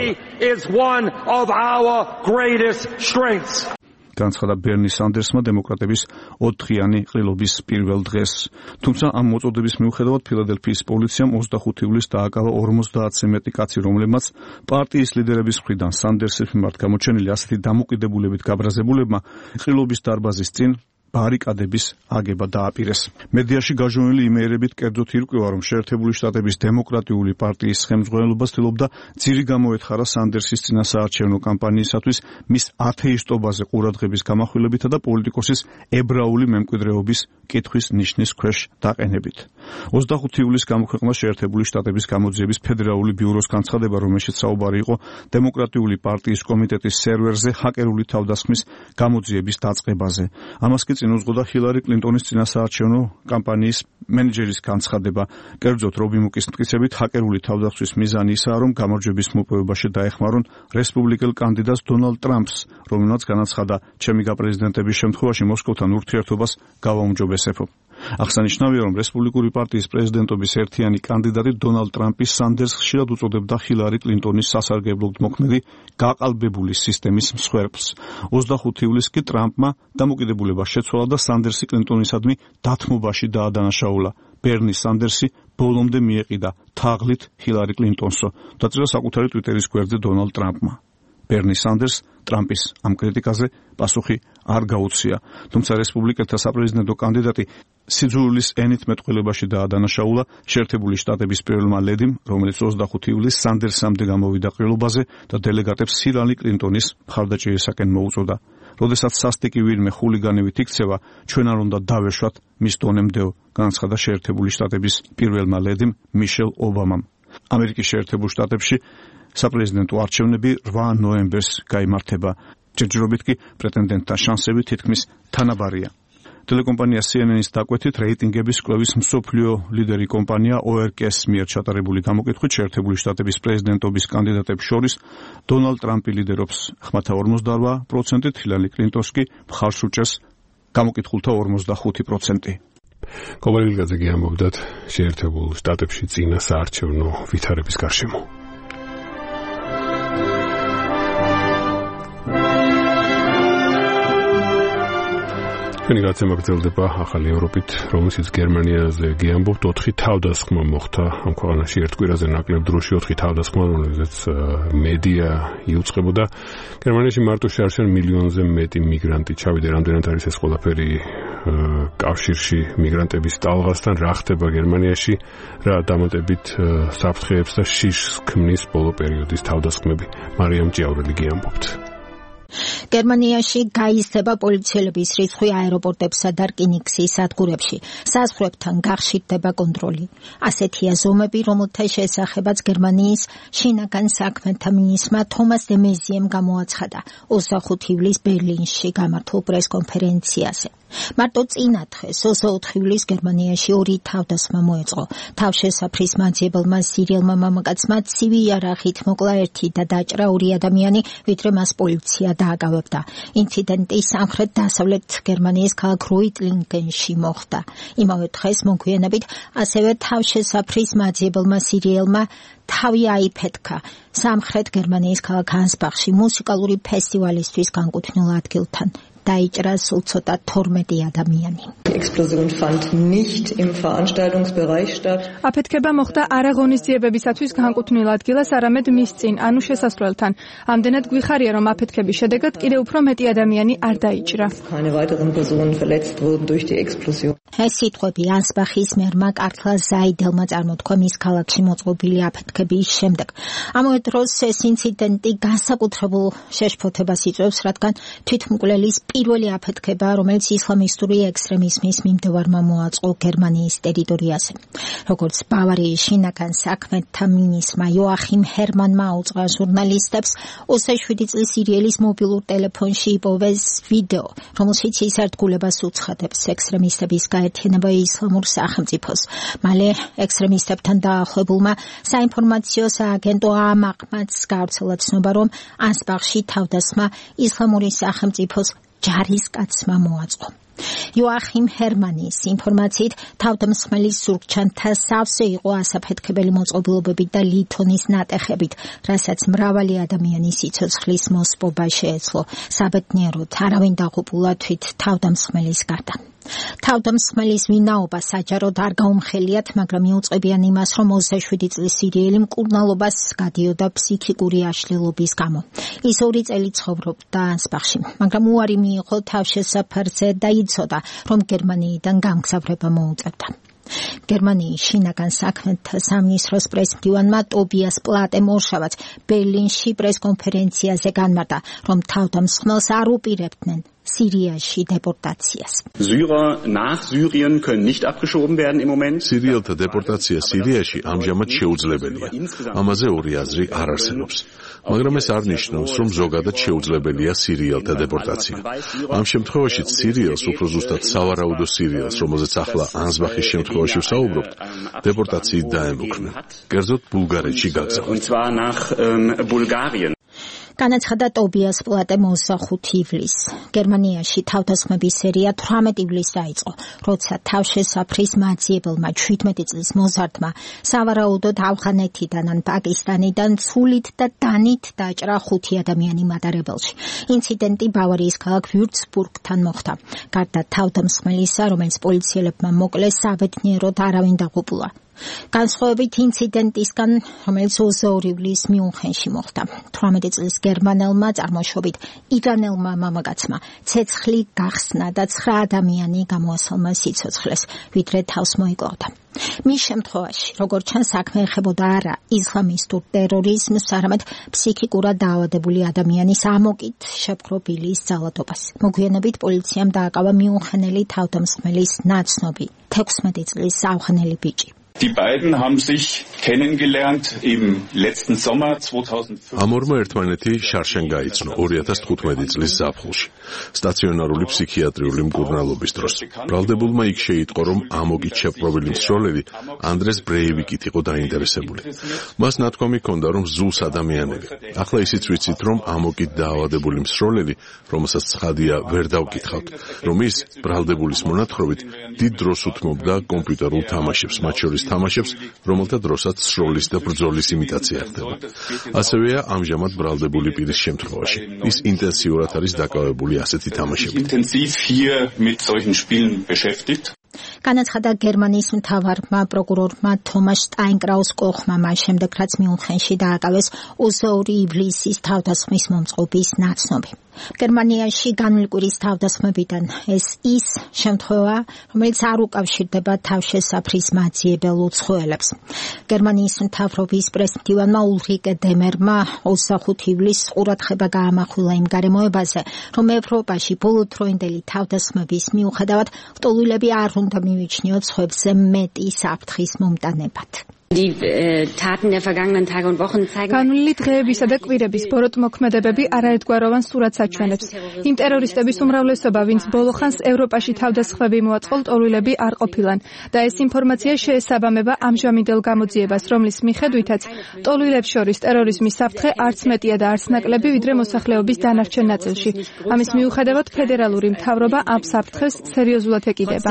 განცხადა ბერნი სანდერსმა დემოკრატების 4-იანი ყრილობის პირველ დღეს. თუმცა ამ მოწოდების მიუხედავად ფილადელფიის პოლიციამ 25 ივლისს დააკავა 50-ზე მეტი კაცი, რომლებმაც პარტიის ლიდერების მხრიდან სანდერსის მიმართ გამოჩენილი ასეთი დამოკიდებულებით გაბრაზებულებმა ყრილობის დარბაზის წინ ბარიკადების აგება დააპირეს. მედიაში გაჟონილი იმეერებით კერძოდ ირკვევა, რომ შეერთებული შტატების დემოკრატიული პარტიის ხელმძღვანელობა ცდილობდა ძირი გამოეთხარა სანდერსის წინასაარჩევნო კამპანიისათვის მის ათეისტობაზე ყურადღების გამახვილებითა და პოლიტიკოსის ებრაული მემკვიდრეობის კითხვის ნიშნის ქვეშ დაყენებით. 25 ივლისს გამოქვეყნდა შეერთებული შტატების გამოძიების ფედერალური ბიუროს განცხადება, რომელშიც საუბარი იყო დემოკრატიული პარტიის კომიტეტის სერვერზე ჰაკერული თავდასხმის გამოძიების დაწყებაზე. ამას კი წინ უძღოდა ჰილარი კლინტონის წინასაარჩევნო კამპანიის მენეჯერის განცხადება. კერძოდ, რობი მუკის მტკიცებით, ჰაკერული თავდასხმის მიზანი ისაა, რომ გამარჯვების მოპოვებაში დაეხმარონ რესპუბლიკელ კანდიდატს დონალდ ტრამპს, რომელმაც განაცხადა, ჩემი გაპრეზიდენტების შემთხვევაში მოსკოვთან ურთიერთობას გავაუმჯობესებო. აღსანიშნავია, რომ რესპუბლიკური პარტიის პრეზიდენტობის ერთიანი კანდიდატი დონალდ ტრამპი სანდერს ხშირად უწოდებდა ჰილარი კლინტონის სასარგებლოდ მოქმედი გაყალბებული სისტემის მსხვერპლს. 25 ივლისს კი ტრამპმა დამოკიდებულება შეცვალა და სანდერსი კლინტონისადმი დათმობაში დაადანაშაულა. ბერნი სანდერსი ბოლომდე მიეყიდა თაღლით ჰილარი კლინტონსო, დაწერა საკუთარი ტვიტერის გვერდზე დონალდ ტრამპმა. ბერნი სანდერს ტრამპის ამ კრიტიკაზე პასუხი არ გაუწია, თუმცა რესპუბლიკელთა საპრეზიდენტო კანდიდატი სიძულვილის ენით მეტყველებაში დაადანაშაულა შეერთებული შტატების პირველმა ლედიმ, რომელიც 25 ივლისს სანდერსამდე გამოვიდა ყრილობაზე და დელეგატებს ჰილარი კლინტონის მხარდაჭერისაკენ მოუწოდა. როდესაც სასტიკი ვინმე ხულიგანებით იქცევა, ჩვენ არ უნდა დავეშვათ მის დონემდეო, განაცხადა შეერთებული შტატების პირველმა ლედიმ მიშელ ობამამ. ამერიკის შეერთებულ შტატებში საპრეზიდენტო არჩევნები 8 ნოემბერს გაიმართება. ჯერჯერობით კი პრეტენდენტთა შანსები თითქმის თანაბარია. ტელეკომპანია CNN-ის დაკვეთით რეიტინგების კვლევის მსოფლიო ლიდერი კომპანია ORK-ს მიერ ჩატარებული გამოკითხვით შეერთებული შტატების პრეზიდენტობის კანდიდატებს შორის დონალდ ტრამპი ლიდერობს 58%, ჰილარი კლინტონს კი მხარს უჭერს გამოკითხულთა 45%. კოვალილგაძე გიამბობდათ შეერთებულ შტატებში წინა საარჩევნო ვითარების გარშემო. ჩვენი გაცემა გრძელდება ახალი ევროპით, რომელშიც გერმანიაზე გიამბობთ 4 თავდასხმა მოხდა ამ ქვეყანაში ერთ კვირაზე ნაკლებ დროში 4 თავდასხმა, რომელზეც მედია იუწყებოდა. გერმანიაში მარტო შეარჩენ მილიონზე მეტი მიგრანტი ჩავიდა. რამდენად არის ეს ყველაფერი კავშირში მიგრანტების ტალღასთან, რა ხდება გერმანიაში, რა დამატებით საფრთხეებს და შიშს ქმნის ბოლო პერიოდის თავდასხმები. მარიამ ჭიაურელი გიამბობთ. გერმანიაში გაიზრდება პოლიციელების რიცხვი აეროპორტებსა და რკინიგზის სადგურებში. საზღვრებთან გახშირდება კონტროლი. ასეთია ზომები, რომელთა შესახებაც გერმანიის შინაგან საქმეთა მინისტრმა თომას დე მეზიემ გამოაცხადა 25 ივლისს ბერლინში გამართულ პრესკონფერენციაზე. მარტო წინა დღეს 24 ივლისს გერმანიაში 2 თავდასხმა მოეწყო. თავშესაფრის მაძიებელმა სირიელმა მამაკაცმა ცივი იარაღით მოკლა 1 და დაჭრა 2 ადამიანი, ვიდრე მას პოლიცია დააკავებდა. ინციდენტი სამხრეთ-დასავლეთ გერმანიის ქალაქ როიტლინგენში მოხდა. იმავე დღეს მოგვიანებით ასევე თავშესაფრის მაძიებელმა სირიელმა თავი აიფეთქა სამხრეთ გერმანიის ქალაქ ანსბახში მუსიკალური ფესტივალისთვის განკუთვნილ ადგილთან. დაიჭრა სულ ცოტა 12 ადამიანი. აფეთქება მოხდა არა ღონისძიებებისათვის განკუთვნილ ადგილას, არამედ მის წინ, ანუ შესასვლელთან. ამდენად გვიხარია, რომ აფეთქების შედეგად კიდევ უფრო მეტი ადამიანი არ დაიჭრა. ეს სიტყვები ანსბახის მერმა კარტლა ზაიდელმა წარმოთქვა მის ქალაქში მოწყობილი აფეთქების შემდეგ. ამავე დროს ეს ინციდენტი განსაკუთრებულ შეშფოთებას იწვევს, რადგან თვითმკვლელის პირველი აფეთქება, რომელიც ისლამისტური ექსტრემიზმის მიმდევარმა მოაწყო გერმანიის ტერიტორიაზე. როგორც ბავარიის შინაგან საქმეთა მინისტრმა იოახიმ ჰერმანმა აუწყა ჟურნალისტებს 27 წლის სირიელის მობილურ ტელეფონში იპოვეს ვიდეო, რომელშიც ის ერთგულებას უცხადებს ექსტრემისტების გაერთიანება ისლამურ სახელმწიფოს. მალე ექსტრემისტებთან დაახლოებულმა საინფორმაციო სააგენტო ამაყმაც გავრცელა ცნობა, რომ ანსბახში თავდასხმა ისლამური სახელმწიფოს ჯარისკაცმა მოაწყო. იოახიმ ჰერმანის ინფორმაციით თავდამსხმელის ზურგჩანთა სავსე იყო ასაფეთქებელი მოწყობილობებით და ლითონის ნატეხებით, რასაც მრავალი ადამიანის სიცოცხლის მოსპობა შეეძლო. საბედნიეროდ არავინ დაღუპულა თვით თავდამსხმელის გარდა. თავდამსხმელის ვინაობა საჯაროდ არ გაუმხელიათ, მაგრამ მიუწყებიან იმას, რომ 27 წლის სირიელი მკურნალობას გადიოდა ფსიქიკური აშლილობის გამო. ის 2 წელი ცხოვრობდა ანსბახში, მაგრამ უარი მიიღო თავშესაფარზე და იცოდა, რომ გერმანიიდან გამგზავრება მოუწევდა. გერმანიის შინაგან საქმეთა სამინისტროს პრესმდივანმა ტობიას პლატემ ორშაბათს ბერლინში პრესკონფერენციაზე განმარტა, რომ თავდამსხმელს არ უპირებდნენ სირიაში დეპორტაციას. სირიელთა დეპორტაცია სირიაში ამჟამად შეუძლებელია. ამაზე ორი აზრი არ არსებობს. მაგრამ ეს არ ნიშნავს, რომ ზოგადად შეუძლებელია სირიელთა დეპორტაცია. ამ შემთხვევაშიც სირიელს, უფრო ზუსტად სავარაუდო სირიელს, რომელზეც ახლა ანსბახის შემთხვევაში ვსაუბრობთ, დეპორტაციით დაემუქრნენ. კერძოდ ბულგარეთში გაგზავნეს. განაცხადა ტობიას პლატემ 25 ივლისს. გერმანიაში თავდასხმების სერია 18 ივლისს დაიწყო, როცა თავშესაფრის მაძიებელმა 17 წლის მოზარდმა სავარაუდოდ ავღანეთიდან ან პაკისტანიდან ცულით და დანით დაჭრა 5 ადამიანი მატარებელში. ინციდენტი ბავარიის ქალაქ ვიურცბურგთან მოხდა. გარდა თავდამსხმელისა, რომელიც პოლიციელებმა მოკლეს, საბედნიეროდ არავინ დაღუპულა. განსხვავებით ინციდენტისგან, რომელიც 22 ივლისს მიუნხენში მოხდა. 18 წლის გერმანელმა წარმოშობით ირანელმა მამაკაცმა ცეცხლი გახსნა და 9 ადამიანი გამოასალმა სიცოცხლეს, ვიდრე თავს მოიკლავდა. მის შემთხვევაში, როგორც ჩანს, საქმე ეხებოდა არა ისლამისტურ ტერორიზმს, არამედ ფსიქიკურად დაავადებული ადამიანის ამოკით შეპყრობილის ძალადობას. მოგვიანებით პოლიციამ დააკავა მიუნხენელი თავდამსხმელის ნაცნობი 16 წლის ავღანელი ბიჭი. Die beiden haben sich kennengelernt im letzten Sommer 2005. ამორმა ერთმანეთი შარშან გაიცნო 2015 წლის ზაფხულში სტაციონარული ფსიქიატრიული მკურნალობის დროს. ბრალდებულმა იქ შეიტყო, რომ ამოკით შეპყრობილი მსროლელი ანდრეს ბრეივიკით იყო დაინტერესებული. მას ნათქვამი ჰქონდა, რომ ზუს ადამიანები. ახლა ისიც ვიცით, რომ ამოკით დაავადებული მსროლელი, რომელსაც ცხადია ვერ დავკითხავთ, რომ ის ბრალდებულის მონათხრობით დიდ დროს უთმობდა კომპიუტერულ თამაშებს, მათ შორის თამაშებს, რომელთა დროსაც სროლის და ბრძოლის იმიტაცია ხდება. ასევეა ამჟამად ბრალდებული პირის შემთხვევაში. ის ინტენსიურად არის დაკავებული ასეთი თამაშებით. განაცხადა გერმანიის მთავარმა პროკურორმა თომაშ შტაინკრაუს კოხმა მას შემდეგ, რაც მიუნხენში დააკავეს 22 ივლისის თავდასხმის მომწყობის ნაცნობი. გერმანიაში განვლკვირის თავდასხმებიდან ეს ის შემთხვევა, რომელიც არ უკავშირდება თავშესაფრის მაძიებელ უცხოელებს. გერმანიის მთავრობის პრესმდივანმა ულრიკე დემერმა 25 ივლისს ყურადღება გაამახვილა იმ გარემოებაზე, რომ ევროპაში ბოლოდროინდელი თავდასხმების მიუხედავად ლტოლვილები არ უნდა მივიჩნიოთ სხვებზე მეტი საფრთხის მომტანებად. განვლილი დღეებისა და კვირების ბოროტმოქმედებები არაერთგვაროვან სურათს აჩვენებს. იმ ტერორისტების უმრავლესობა, ვინც ბოლოხანს ევროპაში თავდასხმები მოაწყო, ლტოლვილები არ ყოფილან და ეს ინფორმაცია შეესაბამება ამჟამინდელ გამოძიებას, რომლის მიხედვითაც ლტოლვილებს შორის ტერორიზმის საფრთხე არც მეტია და არც ნაკლები, ვიდრე მოსახლეობის დანარჩენ ნაწილში. ამის მიუხედავად ფედერალური მთავრობა ამ საფრთხეს სერიოზულად ეკიდება.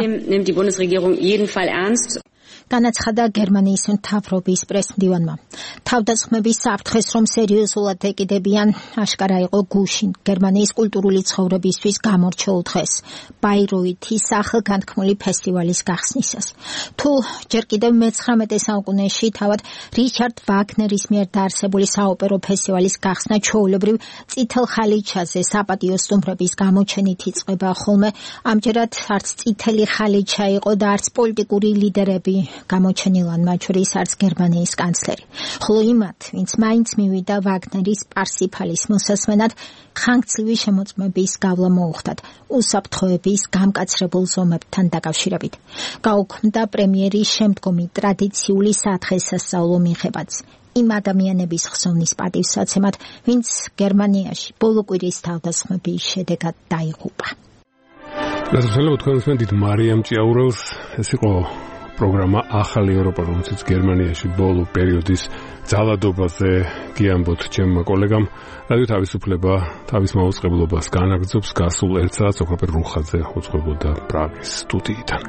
განაცხადა გერმანიის მთავრობის პრესმდივანმა. თავდასხმების საფრთხეს რომ სერიოზულად ეკიდებიან, აშკარა იყო გუშინ გერმანიის კულტურული ცხოვრებისთვის გამორჩეულ დღეს, ბაიროითის ახალგანთქმული ფესტივალის გახსნისას. თუ ჯერ კიდევ მე-19 საუკუნეში თავად რიჩარდ ვაგნერის მიერ დაარსებული საოპერო ფესტივალის გახსნა ჩვეულებრივ წითელ ხალიჩაზე საპატიო სტუმრების გამოჩენით იწყება ხოლმე, ამჯერად არც წითელი ხალიჩა იყო და არც პოლიტიკური ლიდერები გამოჩენილან, მათ შორის არც გერმანიის კანცლერი. ხოლო იმათ, ვინც მაინც მივიდა ვაგნერის პარსიფალის მოსასმენად, ხანგრძლივი შემოწმების გავლა მოუხდათ უსაფრთხოების გამკაცრებულ ზომებთან დაკავშირებით. გაუქმდა პრემიერის შემდგომი ტრადიციული სადღესასწაულო მიღებაც. იმ ადამიანების ხსოვნის პატივსაცემად, ვინც გერმანიაში ბოლო კვირის თავდასხმების შედეგად დაიღუპა. გასაცილებლად თქვენ დიდ მარიამ ჭიაურელს, ეს იყო პროგრამა ახალი ევროპა, რომელსაც გერმანიაში ბოლო პერიოდის ძალადობაზე გიამბოთ ჩემმა კოლეგამ. რადიო თავისუფლება თავის მაუწყებლობას განაგრძობს გასულ 1 საათს ოქროპერ რუხაძე უძღვებოდა პრაღის სტუდიიდან.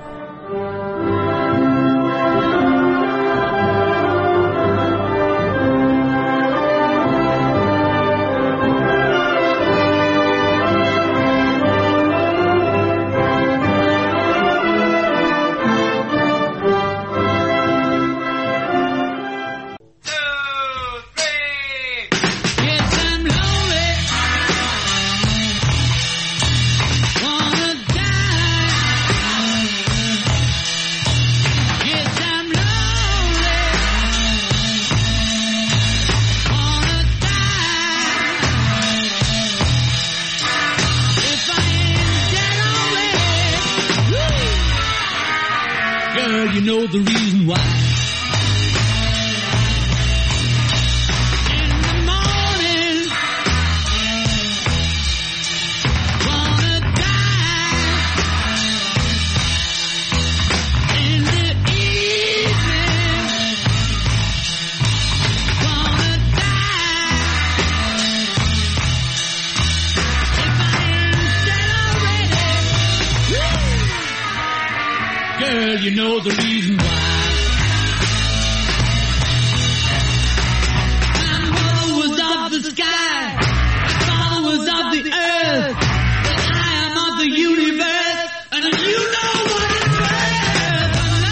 You know the reason why. I'm followers of the sky, followers of the earth, but I am of the universe, and you know what it's worth.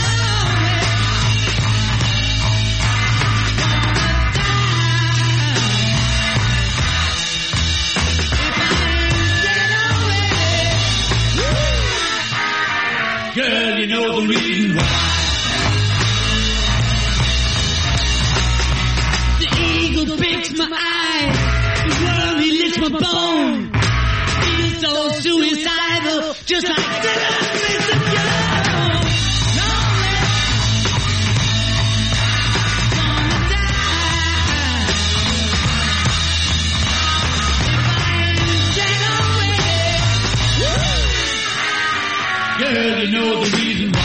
Girl, you know the reason why. The eagle breaks my eye, the worm he licks my bone. Feels so suicidal, just like Dylan Mr. Jones. Well, you know the reason why.